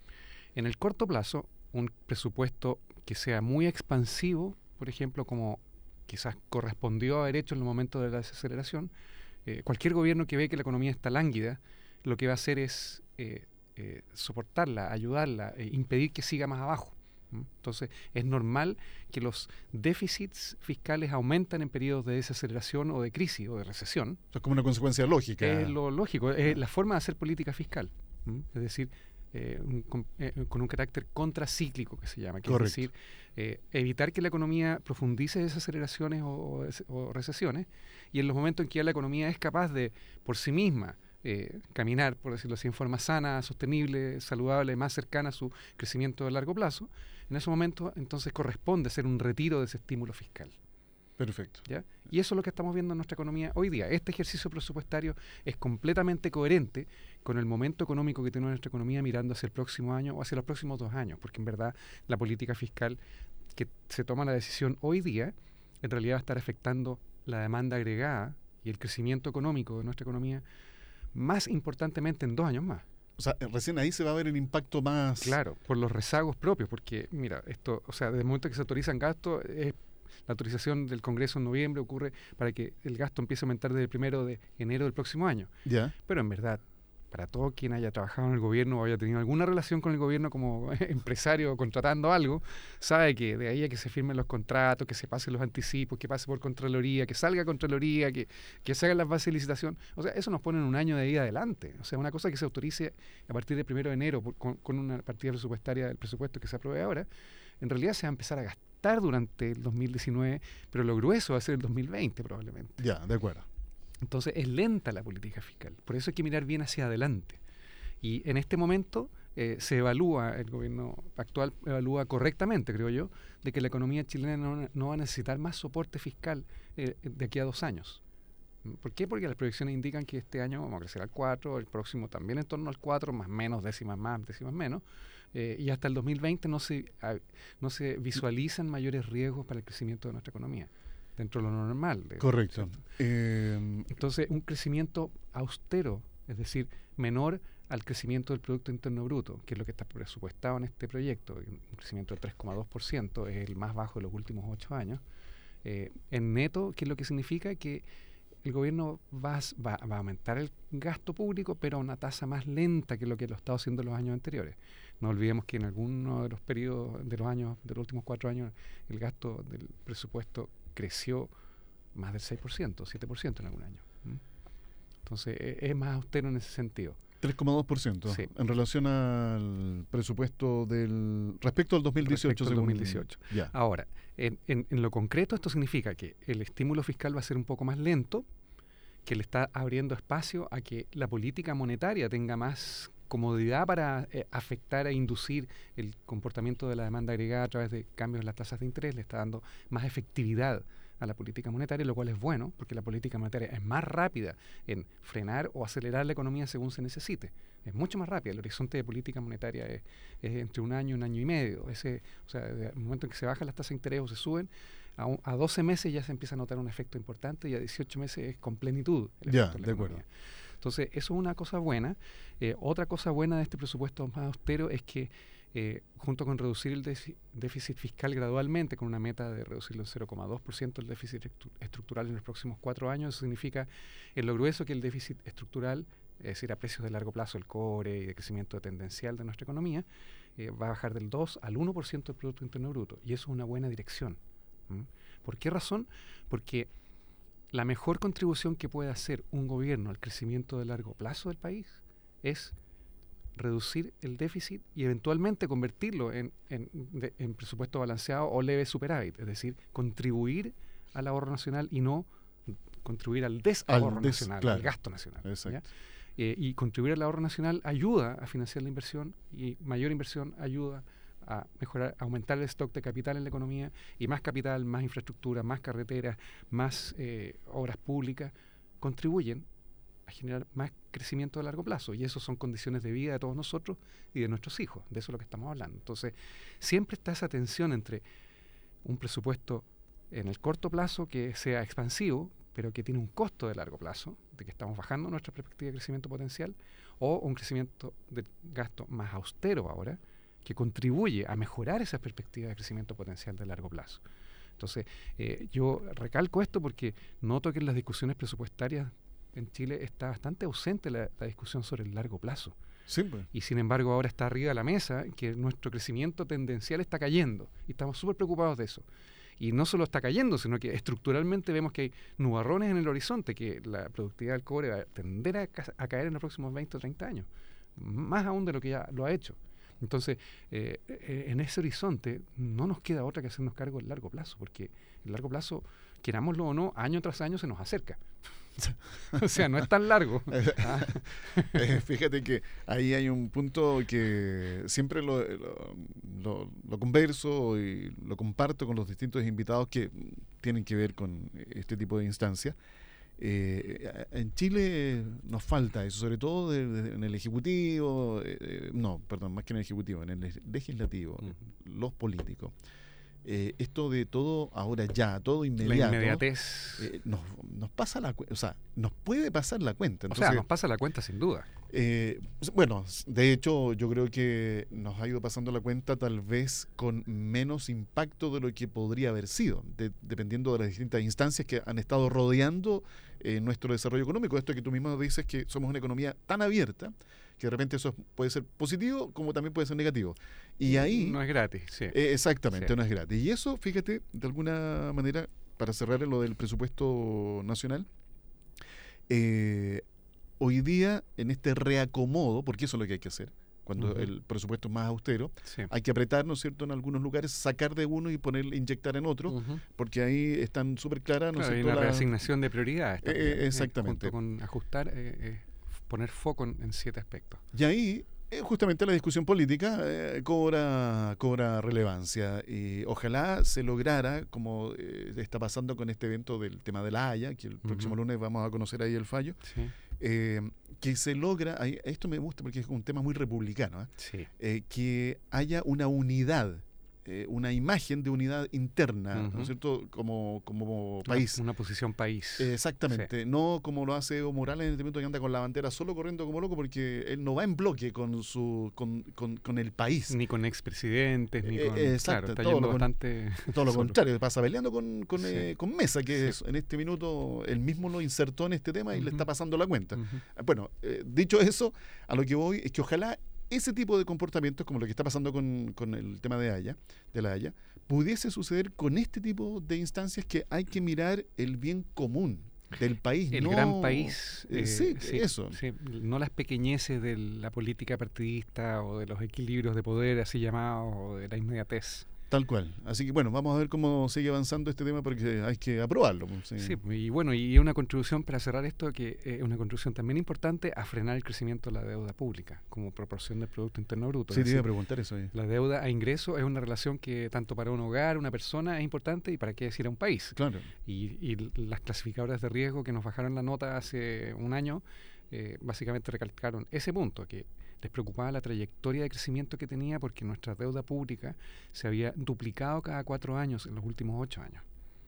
En el corto plazo, un presupuesto que sea muy expansivo, por ejemplo, como quizás correspondió haber hecho en el momento de la desaceleración, eh, cualquier gobierno que ve que la economía está lánguida, lo que va a hacer es eh, eh, soportarla, ayudarla, eh, impedir que siga más abajo. ¿Mm? Entonces, es normal que los déficits fiscales aumentan en periodos de desaceleración o de crisis o de recesión. Eso es como una consecuencia lógica. Es lo lógico, es la forma de hacer política fiscal. ¿Mm? Es decir, Eh, un, con, eh, con un carácter contracíclico que se llama, que Correcto. Es decir, eh, evitar que la economía profundice desaceleraciones o, o, o recesiones, y en los momentos en que ya la economía es capaz de por sí misma eh, caminar, por decirlo así, en forma sana, sostenible, saludable, más cercana a su crecimiento de largo plazo, en esos momentos entonces corresponde hacer un retiro de ese estímulo fiscal. Perfecto. ¿Ya? Y eso es lo que estamos viendo en nuestra economía hoy día. Este ejercicio presupuestario es completamente coherente con el momento económico que tiene nuestra economía mirando hacia el próximo año o hacia los próximos dos años, porque en verdad la política fiscal que se toma la decisión hoy día en realidad va a estar afectando la demanda agregada y el crecimiento económico de nuestra economía más importantemente en dos años más. O sea, recién ahí se va a ver el impacto más... Claro, por los rezagos propios, porque mira, esto, o sea, desde el momento que se autorizan gastos es la autorización del Congreso en noviembre ocurre para que el gasto empiece a aumentar desde el primero de enero del próximo año. Ya. Pero en verdad, para todo quien haya trabajado en el gobierno o haya tenido alguna relación con el gobierno como empresario contratando algo, sabe que de ahí a que se firmen los contratos, que se pasen los anticipos, que pase por Contraloría, que salga Contraloría, que, que se hagan las bases de licitación, o sea, eso nos pone en un año de ahí adelante. O sea, una cosa que se autorice a partir del primero de enero por, con, con una partida presupuestaria del presupuesto que se apruebe ahora, en realidad se va a empezar a gastar durante el dos mil diecinueve, pero lo grueso va a ser el dos mil veinte probablemente. Ya, de acuerdo. Entonces es lenta la política fiscal, por eso hay que mirar bien hacia adelante. Y en este momento eh, se evalúa, el gobierno actual evalúa correctamente, creo yo, de que la economía chilena no, no va a necesitar más soporte fiscal eh, de aquí a dos años. ¿Por qué? Porque las proyecciones indican que este año vamos a crecer al cuatro, el próximo también en torno al cuatro, más menos, décimas más, décimas menos, eh, y hasta el dos mil veinte no se, a, no se visualizan mayores riesgos para el crecimiento de nuestra economía, dentro de lo normal. De, Correcto. Eh, Entonces, un crecimiento austero, es decir, menor al crecimiento del Producto Interno Bruto, que es lo que está presupuestado en este proyecto, un crecimiento del tres coma dos por ciento, es el más bajo de los últimos ocho años. Eh, en neto, ¿qué es lo que significa? Que el gobierno va, va, va a aumentar el gasto público, pero a una tasa más lenta que lo que lo ha estado haciendo en los años anteriores. No olvidemos que en alguno de los periodos de los años, de los últimos cuatro años, el gasto del presupuesto creció más del seis por ciento, siete por ciento en algún año. ¿Mm? Entonces, eh, es más austero en ese sentido. tres coma dos por ciento Sí. En relación al presupuesto del... Respecto al dos mil dieciocho. Respecto al según, dos mil dieciocho. Ya. Ahora, en, en, en lo concreto esto significa que el estímulo fiscal va a ser un poco más lento, que le está abriendo espacio a que la política monetaria tenga más comodidad para eh, afectar e inducir el comportamiento de la demanda agregada a través de cambios en las tasas de interés, le está dando más efectividad a la política monetaria, lo cual es bueno, porque la política monetaria es más rápida en frenar o acelerar la economía según se necesite. Es mucho más rápida. El horizonte de política monetaria es, es entre un año y un año y medio. Ese, o sea, desde el momento en que se bajan las tasas de interés o se suben, a, un, a doce meses ya se empieza a notar un efecto importante y a dieciocho meses es con plenitud el Ya, efecto en la de economía. acuerdo. Entonces, eso es una cosa buena. Eh, otra cosa buena de este presupuesto más austero es que Eh, junto con reducir el déficit fiscal gradualmente, con una meta de reducirlo en cero coma dos por ciento el déficit estructural en los próximos cuatro años, eso significa en lo grueso que el déficit estructural, es decir, a precios de largo plazo, el cobre y el crecimiento tendencial de nuestra economía, eh, va a bajar del dos al uno por ciento del Producto Interno Bruto, y eso es una buena dirección. ¿Mm? ¿Por qué razón? Porque la mejor contribución que puede hacer un gobierno al crecimiento de largo plazo del país es reducir el déficit y eventualmente convertirlo en, en, de, en presupuesto balanceado o leve superávit, es decir, contribuir al ahorro nacional y no contribuir al desahorro al des, nacional, claro. al gasto nacional. Exacto. Eh, y contribuir al ahorro nacional ayuda a financiar la inversión, y mayor inversión ayuda a mejorar, a aumentar el stock de capital en la economía, y más capital, más infraestructura, más carreteras, más eh, obras públicas contribuyen a generar más crecimiento a largo plazo, y eso son condiciones de vida de todos nosotros y de nuestros hijos. De eso es lo que estamos hablando. Entonces, siempre está esa tensión entre un presupuesto en el corto plazo que sea expansivo, pero que tiene un costo de largo plazo, de que estamos bajando nuestra perspectiva de crecimiento potencial, o un crecimiento de gasto más austero ahora, que contribuye a mejorar esa perspectiva de crecimiento potencial de largo plazo. Entonces, eh, yo recalco esto porque noto que en las discusiones presupuestarias en Chile está bastante ausente la, la discusión sobre el largo plazo. Sí, pues. Y sin embargo ahora está arriba de la mesa que nuestro crecimiento tendencial está cayendo, y estamos súper preocupados de eso. Y no solo está cayendo, sino que estructuralmente vemos que hay nubarrones en el horizonte, que la productividad del cobre va a tender a, ca a caer en los próximos veinte o treinta años, más aún de lo que ya lo ha hecho. Entonces, eh, eh, en ese horizonte no nos queda otra que hacernos cargo del largo plazo, porque el largo plazo, querámoslo o no, año tras año se nos acerca. O sea, no es tan largo. Ah. eh, fíjate que ahí hay un punto que siempre lo, lo, lo, lo converso y lo comparto con los distintos invitados que tienen que ver con este tipo de instancias. Eh, en Chile nos falta eso, sobre todo de, de, en el Ejecutivo, eh, no, perdón, más que en el Ejecutivo, en el Legislativo, mm. los políticos. eh, esto de todo ahora ya, todo inmediato, la inmediatez eh, nos, nos pasa la cu- o sea, nos puede pasar la cuenta. o Entonces, sea nos pasa la cuenta sin duda. Eh, bueno, de hecho yo creo que nos ha ido pasando la cuenta tal vez con menos impacto de lo que podría haber sido, de- dependiendo de las distintas instancias que han estado rodeando eh, nuestro desarrollo económico. Esto que tú mismo dices, que somos una economía tan abierta que de repente eso puede ser positivo como también puede ser negativo. Y ahí... No es gratis, sí. Eh, exactamente, Sí. no es gratis. Y eso, fíjate, de alguna manera, para cerrar en lo del presupuesto nacional, eh, hoy día, en este reacomodo, porque eso es lo que hay que hacer, cuando Ujú. el presupuesto es más austero, Sí. hay que apretar, ¿no es cierto?, en algunos lugares, sacar de uno y poner, inyectar en otro, Ujú. porque ahí están súper claras, ¿no es Claro, hay cierto?, una las- reasignación de prioridades Eh, también, eh, eh, exactamente. junto con ajustar, eh, eh, poner foco en, en siete aspectos. Y ahí, eh, justamente la discusión política eh, cobra, cobra relevancia. Y ojalá se lograra, como eh, está pasando con este evento del tema de La Haya, que el próximo Ujú. lunes vamos a conocer ahí el fallo, Sí. eh, que se logra, ahí- esto me gusta porque es un tema muy republicano, ¿eh? Sí. Eh, que haya una unidad, eh, una imagen de unidad interna, ¿no Ujú. es cierto?, como, como Una- país. Una, posición país. Exactamente, no como lo hace Evo Morales en este momento, que anda con la bandera solo corriendo como loco, porque él no va en bloque con su con, con, con el país. Ni con expresidentes, ni Eh, con... eh, exacto, claro, está todo yendo lo con- bastante... Todo lo solo. contrario, pasa peleando con, con, Sí. eh, con Mesa, que Sí. es, en este minuto él mismo lo insertó en este tema y le Ujú. está pasando la cuenta. Ujú. Bueno, eh, dicho eso, a lo que voy es que ojalá ese tipo de comportamientos, como lo que está pasando con, con el tema de Haya, de la Haya, pudiese suceder con este tipo de instancias, que hay que mirar el bien común del país. El no- gran país. eh, eh, sí, eso. sí, no las pequeñeces de la política partidista o de los equilibrios de poder así llamados o de la inmediatez. Tal cual. Así que bueno, vamos a ver cómo sigue avanzando este tema, porque hay que aprobarlo. Sí. Sí, y bueno, y una contribución para cerrar esto, que es una contribución también importante a frenar el crecimiento de la deuda pública como proporción del Producto Interno Bruto. Sí, Es te iba a decir, preguntar eso. eh. la deuda a ingreso es una relación que tanto para un hogar, una persona, es importante, y para qué decir a un país. Claro. Y, y l- las clasificadoras de riesgo que nos bajaron la nota hace un año, eh, básicamente recalcaron ese punto, que les preocupaba la trayectoria de crecimiento que tenía, porque nuestra deuda pública se había duplicado cada cuatro años en los últimos ocho años.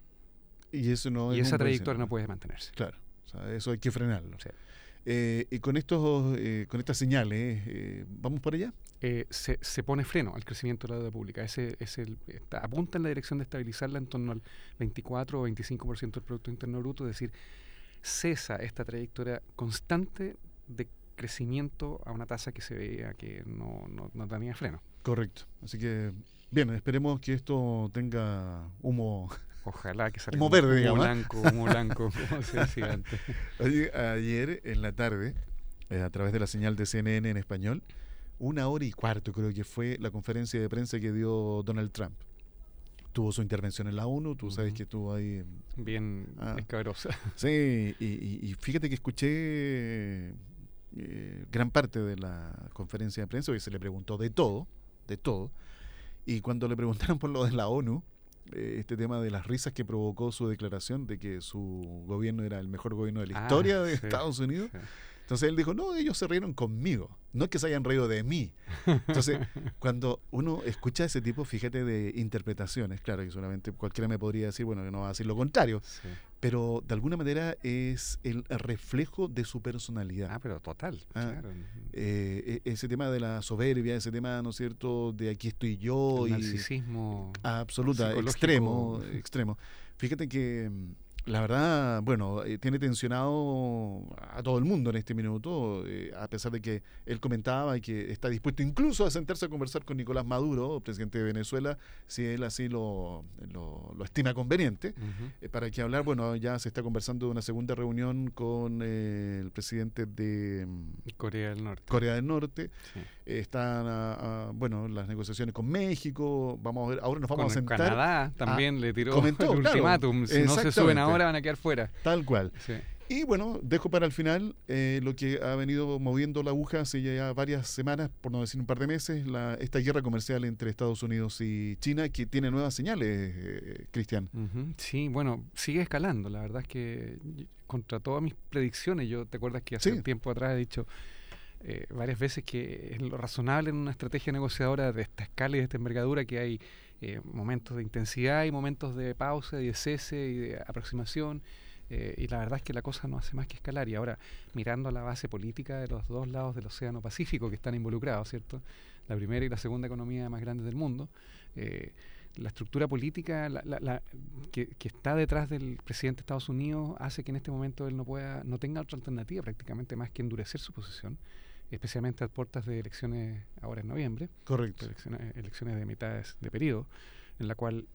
Y eso no y es esa un buen trayectoria signo. no puede mantenerse. Claro. O sea, eso hay que frenarlo. Sí. Eh, y con estos, eh, con estas señales, eh, ¿vamos para allá? Eh, se, se pone freno al crecimiento de la deuda pública. Ese es el, está- apunta en la dirección de estabilizarla en torno al veinticuatro o veinticinco por ciento del Producto Interno Bruto, es decir, cesa esta trayectoria constante de crecimiento a una tasa que se veía que no, no, no tenía freno. Correcto. Así que, bien, esperemos que esto tenga humo. Ojalá que salga Humo un verde, humo digamos, ¿eh? blanco, humo blanco, como se decía antes. Oye, ayer en la tarde, eh, a través de la señal de C N N en español, una hora y cuarto creo que fue la conferencia de prensa que dio Donald Trump. Tuvo su intervención en la ONU, tú sabes Ujú. que estuvo ahí. Bien Ah. escabrosa. Sí, y, y- y fíjate que escuché eh, gran parte de la conferencia de prensa, y se le preguntó de todo, de todo. Y cuando le preguntaron por lo de la ONU, eh, este tema de las risas que provocó su declaración de que su gobierno era el mejor gobierno de la Ah, historia de sí, Estados Unidos, sí. entonces él dijo, no, ellos se rieron conmigo, no es que se hayan reído de mí. Entonces, cuando uno escucha ese tipo, fíjate, de interpretaciones, claro que solamente cualquiera me podría decir, bueno, que no va a decir lo contrario, Sí. pero de alguna manera es el reflejo de su personalidad. Ah, pero total. Ah, Claro. Eh, e- ese tema de la soberbia, ese tema, ¿no es cierto?, de aquí estoy yo, El y narcisismo absoluta, psicológico. extremo, extremo. Fíjate que mm, la verdad, bueno, eh, tiene tensionado a todo el mundo en este minuto, eh, a pesar de que él comentaba y que está dispuesto incluso a sentarse a conversar con Nicolás Maduro, presidente de Venezuela, si él así lo, lo, lo estima conveniente, Ujú. eh, para que hablar. Bueno, ya se está conversando de una segunda reunión con eh, el presidente de mm, Corea del Norte. Corea del Norte. Sí. Eh, están, ah, ah, bueno, las negociaciones con México. Vamos a ver, ahora nos vamos Con a sentar. Canadá también le tiró comentó, el claro, ultimátum. Si no se suben exactamente. ahora van a quedar fuera. Tal cual. Sí. Y bueno, dejo para el final eh, lo que ha venido moviendo la aguja hace ya varias semanas, por no decir un par de meses, la, esta guerra comercial entre Estados Unidos y China, que tiene nuevas señales, eh, Cristian. Ujú. Sí, bueno, sigue escalando. La verdad es que y- contra todas mis predicciones, yo te acuerdas que hace Sí. un tiempo atrás he dicho eh, varias veces que es lo razonable en una estrategia negociadora de esta escala y de esta envergadura, que hay eh, momentos de intensidad y momentos de pausa y de cese y de aproximación. Eh, y la verdad es que la cosa no hace más que escalar. Y ahora, mirando a la base política de los dos lados del Océano Pacífico que están involucrados, ¿cierto? La primera y la segunda economía más grandes del mundo, eh, la estructura política la, la, la, que, que está detrás del presidente de Estados Unidos hace que en este momento él no pueda, no tenga otra alternativa prácticamente más que endurecer su posición, especialmente a puertas de elecciones ahora en noviembre. Correcto. Elecciones, elecciones de mitad de periodo, en la cual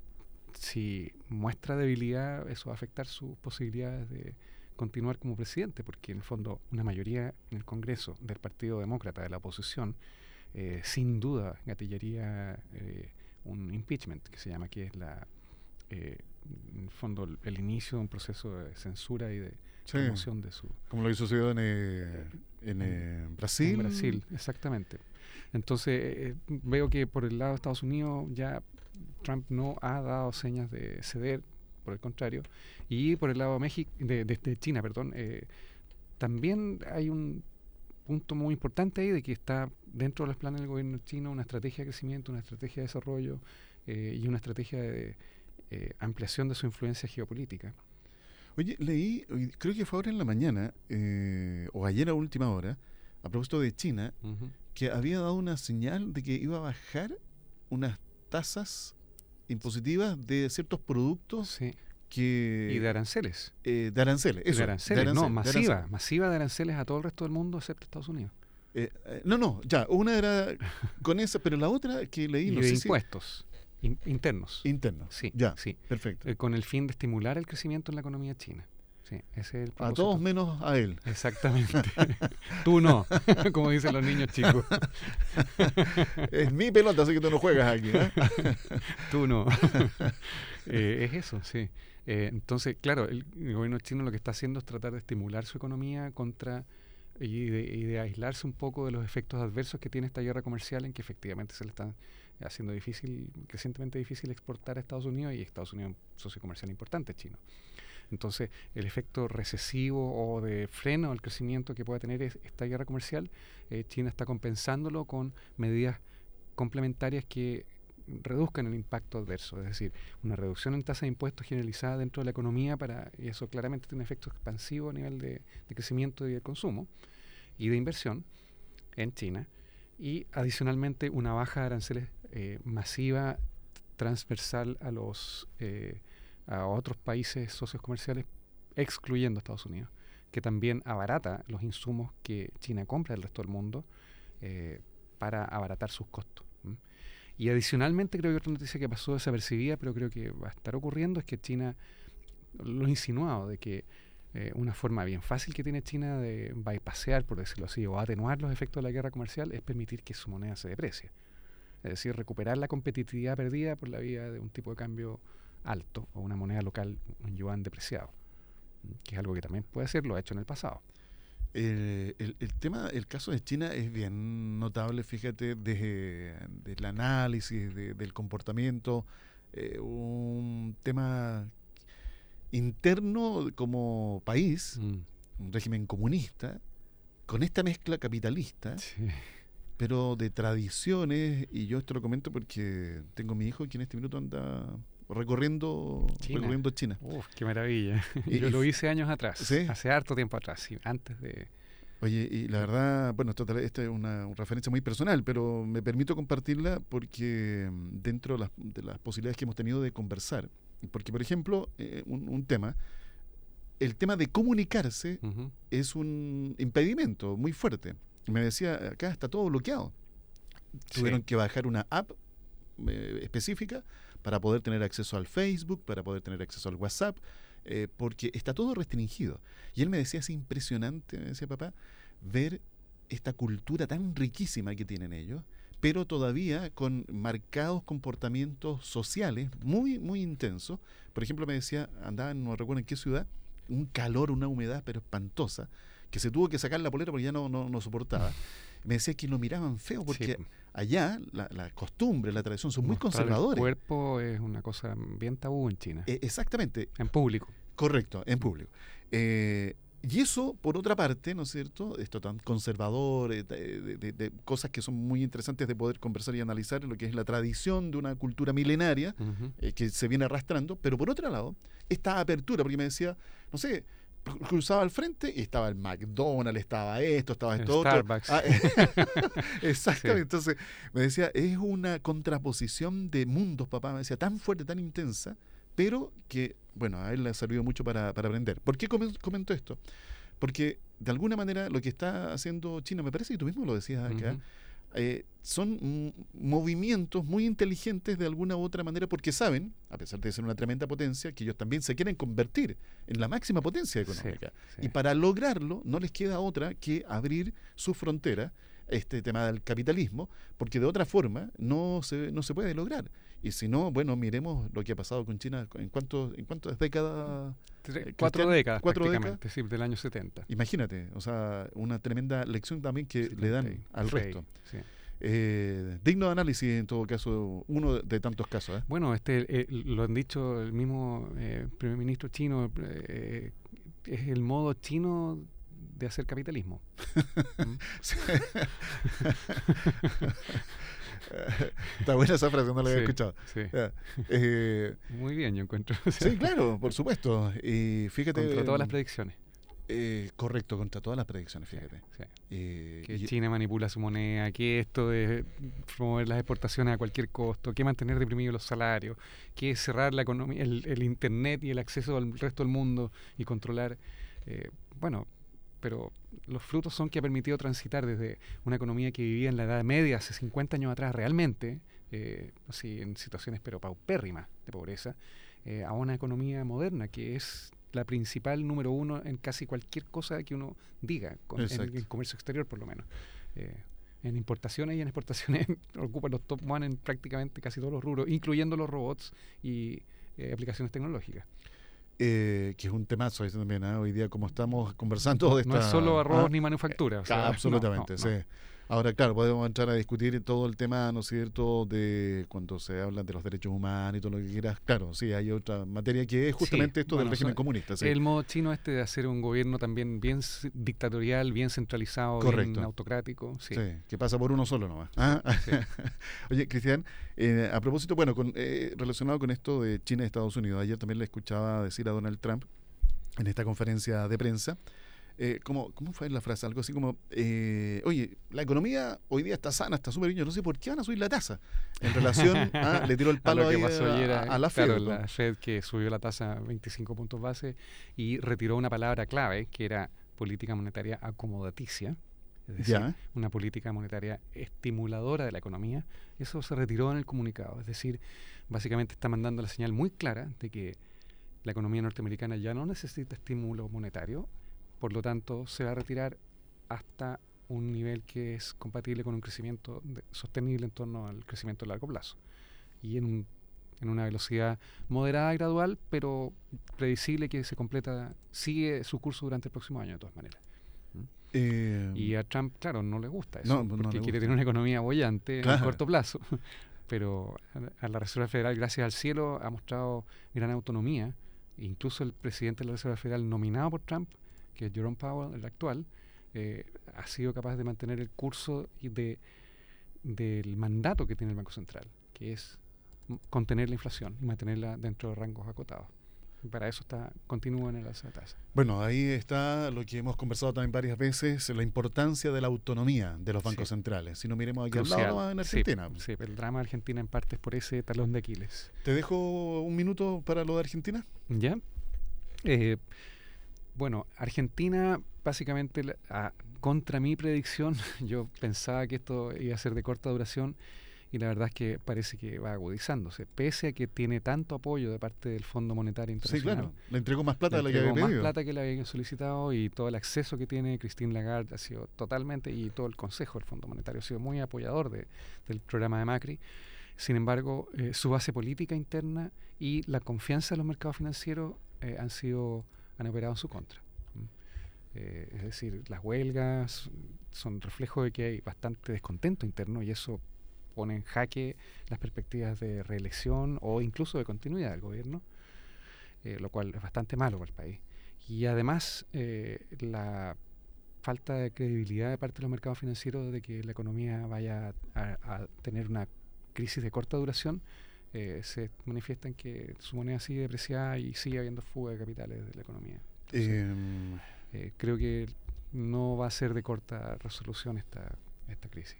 si muestra debilidad, eso va a afectar sus posibilidades de continuar como presidente, porque en el fondo una mayoría en el Congreso del Partido Demócrata, de la oposición, eh, sin duda gatillaría eh, un impeachment, que se llama, que es la eh, en el fondo el, el inicio de un proceso de censura y de sí, remoción de su... Como lo que sucedió en, eh, en eh, Brasil. En Brasil, exactamente. Entonces eh, veo que por el lado de Estados Unidos ya Trump no ha dado señas de ceder, por el contrario, y por el lado de México, de, de, de China, perdón, eh, también hay un punto muy importante ahí de que está dentro de los planes del gobierno chino una estrategia de crecimiento, una estrategia de desarrollo eh, y una estrategia de eh, ampliación de su influencia geopolítica. Oye, leí, creo que fue ahora en la mañana, eh, o ayer a última hora, a propósito de China, uh-huh. que había dado una señal de que iba a bajar unas tasas impositivas de ciertos productos sí. que... Y de aranceles. Eh, de aranceles, eso. De aranceles, de arancel, no, masiva, de arancel. masiva de aranceles a todo el resto del mundo excepto Estados Unidos. Eh, eh, no, no, ya, una era con esa, pero la otra que leí... Y no de sé impuestos si, in, internos. Internos, sí, ya, sí. perfecto. Eh, con el fin de estimular el crecimiento en la economía china. Sí, ese es el a todos menos a él. Exactamente. Tú no, como dicen los niños chicos. Es mi pelota, así que tú no juegas aquí. ¿eh? Tú no. eh, es eso, sí. Eh, entonces, claro, el, el gobierno chino lo que está haciendo es tratar de estimular su economía contra y de, y de aislarse un poco de los efectos adversos que tiene esta guerra comercial, en que efectivamente se le está haciendo difícil, crecientemente difícil exportar a Estados Unidos, y Estados Unidos es un socio comercial importante chino. Entonces, el efecto recesivo o de freno al crecimiento que pueda tener es, esta guerra comercial, eh, China está compensándolo con medidas complementarias que reduzcan el impacto adverso, es decir, una reducción en tasa de impuestos generalizada dentro de la economía, para, y eso claramente tiene un efecto expansivo a nivel de, de crecimiento y de consumo y de inversión en China, y adicionalmente una baja de aranceles eh, masiva, transversal a los... Eh, a otros países socios comerciales, excluyendo a Estados Unidos, que también abarata los insumos que China compra del resto del mundo eh, para abaratar sus costos. ¿m? Y adicionalmente, creo que otra noticia que pasó desapercibida, pero creo que va a estar ocurriendo, es que China, lo insinuado de que eh, una forma bien fácil que tiene China de bypassear, por decirlo así, o atenuar los efectos de la guerra comercial, es permitir que su moneda se deprecie. Es decir, recuperar la competitividad perdida por la vía de un tipo de cambio alto, o una moneda local, un yuan depreciado, que es algo que también puede ser, lo ha hecho en el pasado. Eh, el, el tema, el caso de China es bien notable, fíjate, desde el análisis de, del comportamiento, eh, un tema interno como país, mm. un régimen comunista, con esta mezcla capitalista, sí. pero de tradiciones, y yo esto lo comento porque tengo mi hijo que en este minuto anda... recorriendo China. recorriendo China. Uf, qué maravilla. Y, Yo lo hice años atrás, ¿sí? hace harto tiempo atrás, sí, antes de... Oye, y la verdad, bueno, esto, esta es una, una referencia muy personal, pero me permito compartirla porque dentro de las, de las posibilidades que hemos tenido de conversar, porque por ejemplo, eh, un, un tema, el tema de comunicarse uh-huh. es un impedimento muy fuerte. Me decía, acá está todo bloqueado. Sí. Tuvieron que bajar una app eh, específica para poder tener acceso al Facebook, para poder tener acceso al WhatsApp, eh, porque está todo restringido. Y él me decía, es impresionante, me decía papá, ver esta cultura tan riquísima que tienen ellos, pero todavía con marcados comportamientos sociales muy, muy intensos. Por ejemplo, me decía, andaba, no recuerdo en qué ciudad, un calor, una humedad, pero espantosa, que se tuvo que sacar la polera porque ya no, no, no soportaba. Me decía que lo miraban feo porque... Sí. Allá, la, la costumbre, la tradición son muy Mostrar conservadores. El cuerpo es una cosa bien tabú en China. Eh, exactamente. En público. Correcto, en público. Eh, Y eso, por otra parte, ¿no es cierto?, esto tan conservador, eh, de, de, de cosas que son muy interesantes de poder conversar y analizar, lo que es la tradición de una cultura milenaria uh-huh. eh, que se viene arrastrando, pero por otro lado, esta apertura, porque me decía, no sé, cruzaba al frente y estaba el McDonald's, estaba esto, estaba esto el otro. Starbucks. Ah, exactamente. Sí. Entonces, me decía, es una contraposición de mundos, papá, me decía, tan fuerte, tan intensa, pero que, bueno, a él le ha servido mucho para, para aprender. ¿Por qué comento esto? Porque, de alguna manera, lo que está haciendo China, me parece que tú mismo lo decías acá, uh-huh. eh, son m- movimientos muy inteligentes de alguna u otra manera, porque saben, a pesar de ser una tremenda potencia, que ellos también se quieren convertir en la máxima potencia económica. Sí, sí. Y para lograrlo, no les queda otra que abrir su frontera, este tema del capitalismo, porque de otra forma no se, no se puede lograr. Y si no, bueno, miremos lo que ha pasado con China en cuánto, en cuántas décadas. Tres, cuatro décadas, cuatro prácticamente, décadas, sí, del año setenta. Imagínate, o sea, una tremenda lección también que sí, le dan sí, al sí, resto. Sí. Eh, digno de análisis en todo caso, uno de tantos casos. ¿eh? Bueno, este eh, lo han dicho el mismo eh, primer ministro chino, eh, es el modo chino de hacer capitalismo. Está buena esa frase, no la había sí, escuchado. Sí. Eh, Muy bien, yo encuentro. Sí, claro, por supuesto. Y fíjate. Contra todas las predicciones. Eh, correcto, contra todas las predicciones, fíjate. Sí. Eh, que y, China manipula su moneda, que esto de promover las exportaciones a cualquier costo, que mantener deprimidos los salarios, que cerrar la economía, el, el internet y el acceso al resto del mundo y controlar. Eh, bueno, pero los frutos son que ha permitido transitar desde una economía que vivía en la Edad Media hace cincuenta años atrás realmente, eh, así en situaciones pero paupérrimas de pobreza, eh, a una economía moderna que es la principal número uno en casi cualquier cosa que uno diga, con, en el comercio exterior por lo menos. Eh, en importaciones y en exportaciones ocupan los top one en prácticamente casi todos los rubros, incluyendo los robots y eh, aplicaciones tecnológicas. Eh, que es un temazo eso también, ¿eh? Hoy día como estamos conversando de esta... No es solo arroz ¿ah? ni manufactura. Eh, o sea, absolutamente, no, no, sí. No. Ahora, claro, podemos entrar a discutir todo el tema, ¿no es cierto?, de cuando se habla de los derechos humanos y todo lo que quieras. Claro, sí, hay otra materia que es justamente sí, esto bueno, del régimen so, comunista. Sí. El modo chino este de hacer un gobierno también bien dictatorial, bien centralizado, Correcto. bien autocrático. Sí. sí, que pasa por uno solo nomás. ¿Ah? Sí. Oye, Cristian, eh, a propósito, bueno, con, eh, relacionado con esto de China y Estados Unidos, ayer también le escuchaba decir a Donald Trump en esta conferencia de prensa, Eh, ¿cómo, ¿Cómo fue la frase? Algo así como, eh, oye, la economía hoy día está sana, está súper bien, yo no sé por qué van a subir la tasa. En relación a, le tiró el palo a, lo que pasó a, ayer, a, a la Fed. Claro, ¿no? la Fed que subió la tasa veinticinco puntos base y retiró una palabra clave que era política monetaria acomodaticia, es decir, ya. una política monetaria estimuladora de la economía. Eso se retiró en el comunicado, es decir, básicamente está mandando la señal muy clara de que la economía norteamericana ya no necesita estímulo monetario. Por lo tanto, se va a retirar hasta un nivel que es compatible con un crecimiento de, sostenible en torno al crecimiento a largo plazo. Y en, un, en una velocidad moderada y gradual, pero predecible que se completa, sigue su curso durante el próximo año de todas maneras. ¿Mm? Eh, y a Trump, claro, no le gusta eso, no, porque no quiere gusta. tener una economía bollante claro. a corto plazo. Pero a, a la Reserva Federal, gracias al cielo, ha mostrado gran autonomía. Incluso el presidente de la Reserva Federal, nominado por Trump, que es Jerome Powell, el actual, eh, ha sido capaz de mantener el curso de, del mandato que tiene el Banco Central, que es contener la inflación y mantenerla dentro de rangos acotados. Y para eso está continúa en el alza de tasa. Bueno, ahí está lo que hemos conversado también varias veces, la importancia de la autonomía de los bancos sí. centrales. Si no miremos aquí Crucial. al lado, en Argentina. Sí, sí, el drama de Argentina en parte es por ese talón de Aquiles. ¿Te dejo un minuto para lo de Argentina? ¿Ya? Eh, Bueno, Argentina, básicamente, a, contra mi predicción, yo pensaba que esto iba a ser de corta duración y la verdad es que parece que va agudizándose, pese a que tiene tanto apoyo de parte del Fondo Monetario Internacional. Sí, claro, le entregó más plata le de la que había pedido. más plata que le habían solicitado y todo el acceso que tiene Christine Lagarde ha sido totalmente, y todo el Consejo del Fondo Monetario ha sido muy apoyador de, del programa de Macri. Sin embargo, eh, su base política interna y la confianza de los mercados financieros eh, han sido... han operado en su contra. Eh, es decir, las huelgas son reflejo de que hay bastante descontento interno y eso pone en jaque las perspectivas de reelección o incluso de continuidad del gobierno, eh, lo cual es bastante malo para el país. y además eh, la falta de credibilidad de parte de los mercados financieros de que la economía vaya a, a tener una crisis de corta duración eh, se manifiesta en que su moneda sigue depreciada y sigue habiendo fuga de capitales de la economía. Entonces, eh, eh, creo que no va a ser de corta resolución esta, esta crisis.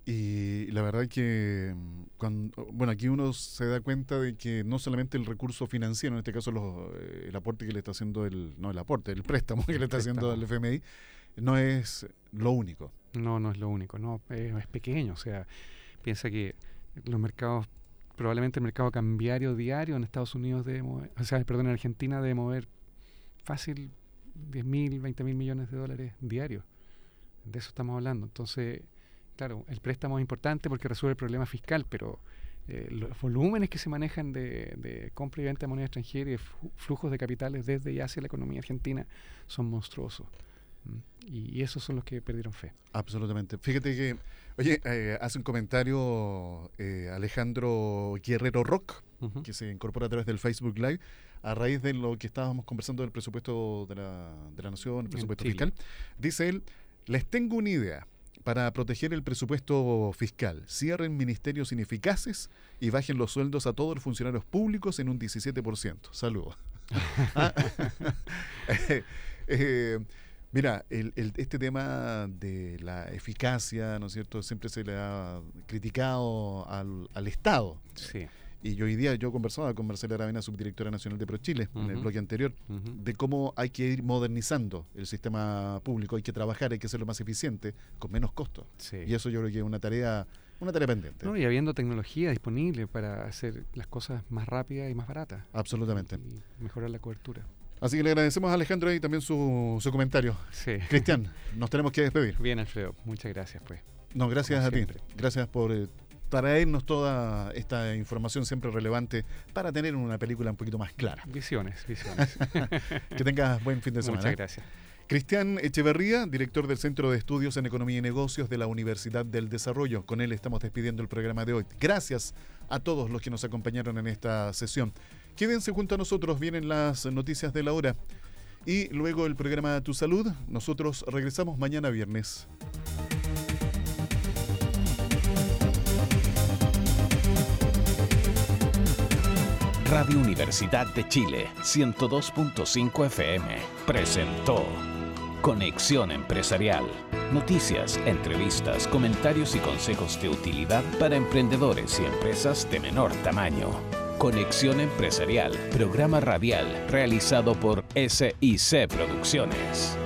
Y la verdad que cuando, bueno, aquí uno se da cuenta de que no solamente el recurso financiero, en este caso los, el aporte que le está haciendo el, no el aporte, el préstamo que le está haciendo el F M I, no es lo único. No, no es lo único, no, es, es pequeño, o sea, piensa que los mercados, probablemente el mercado cambiario diario en Estados Unidos debe mover, o sea, perdón, en Argentina debe mover fácil diez mil, veinte mil millones de dólares diarios. De eso estamos hablando. Entonces, claro, el préstamo es importante porque resuelve el problema fiscal, pero eh, los volúmenes que se manejan de, de compra y venta de moneda extranjera y de flujos de capitales desde y hacia la economía argentina son monstruosos. Y, y esos son los que perdieron fe. Absolutamente. Fíjate que, oye, eh, hace un comentario eh, Alejandro Guerrero Rock, uh-huh. que se incorpora a través del Facebook Live, a raíz de lo que estábamos conversando del presupuesto de la, de la Nación, el presupuesto fiscal. Dice él, les tengo una idea. Para proteger el presupuesto fiscal, cierren ministerios ineficaces y bajen los sueldos a todos los funcionarios públicos en un diecisiete por ciento. Saludos. ah, eh, eh, Mira, el, el, este tema de la eficacia, ¿no es cierto?, siempre se le ha criticado al, al Estado. Sí. Y hoy día yo conversaba con Marcela Aravena, subdirectora nacional de ProChile, uh-huh. en el bloque anterior, uh-huh. de cómo hay que ir modernizando el sistema público, hay que trabajar, hay que hacerlo más eficiente, con menos costos. Sí. Y eso yo creo que es una tarea, una tarea pendiente. No, y habiendo tecnología disponible para hacer las cosas más rápidas y más baratas. Absolutamente. Y mejorar la cobertura. Así que le agradecemos a Alejandro ahí también su, su comentario. Sí. Cristian, nos tenemos que despedir. Bien, Alfredo, muchas gracias pues. No, gracias Como a siempre. ti. Gracias por eh, traernos toda esta información siempre relevante para tener una película un poquito más clara. Visiones, visiones. Que tengas buen fin de semana. Muchas gracias. Cristian Echeverría, director del Centro de Estudios en Economía y Negocios de la Universidad del Desarrollo. Con él estamos despidiendo el programa de hoy. Gracias a todos los que nos acompañaron en esta sesión. Quédense junto a nosotros, vienen las noticias de la hora. Y luego el programa Tu Salud. Nosotros regresamos mañana viernes. Radio Universidad de Chile, ciento dos punto cinco F M, presentó Conexión Empresarial. Noticias, entrevistas, comentarios y consejos de utilidad para emprendedores y empresas de menor tamaño. Conexión Empresarial, programa radial realizado por S I C Producciones.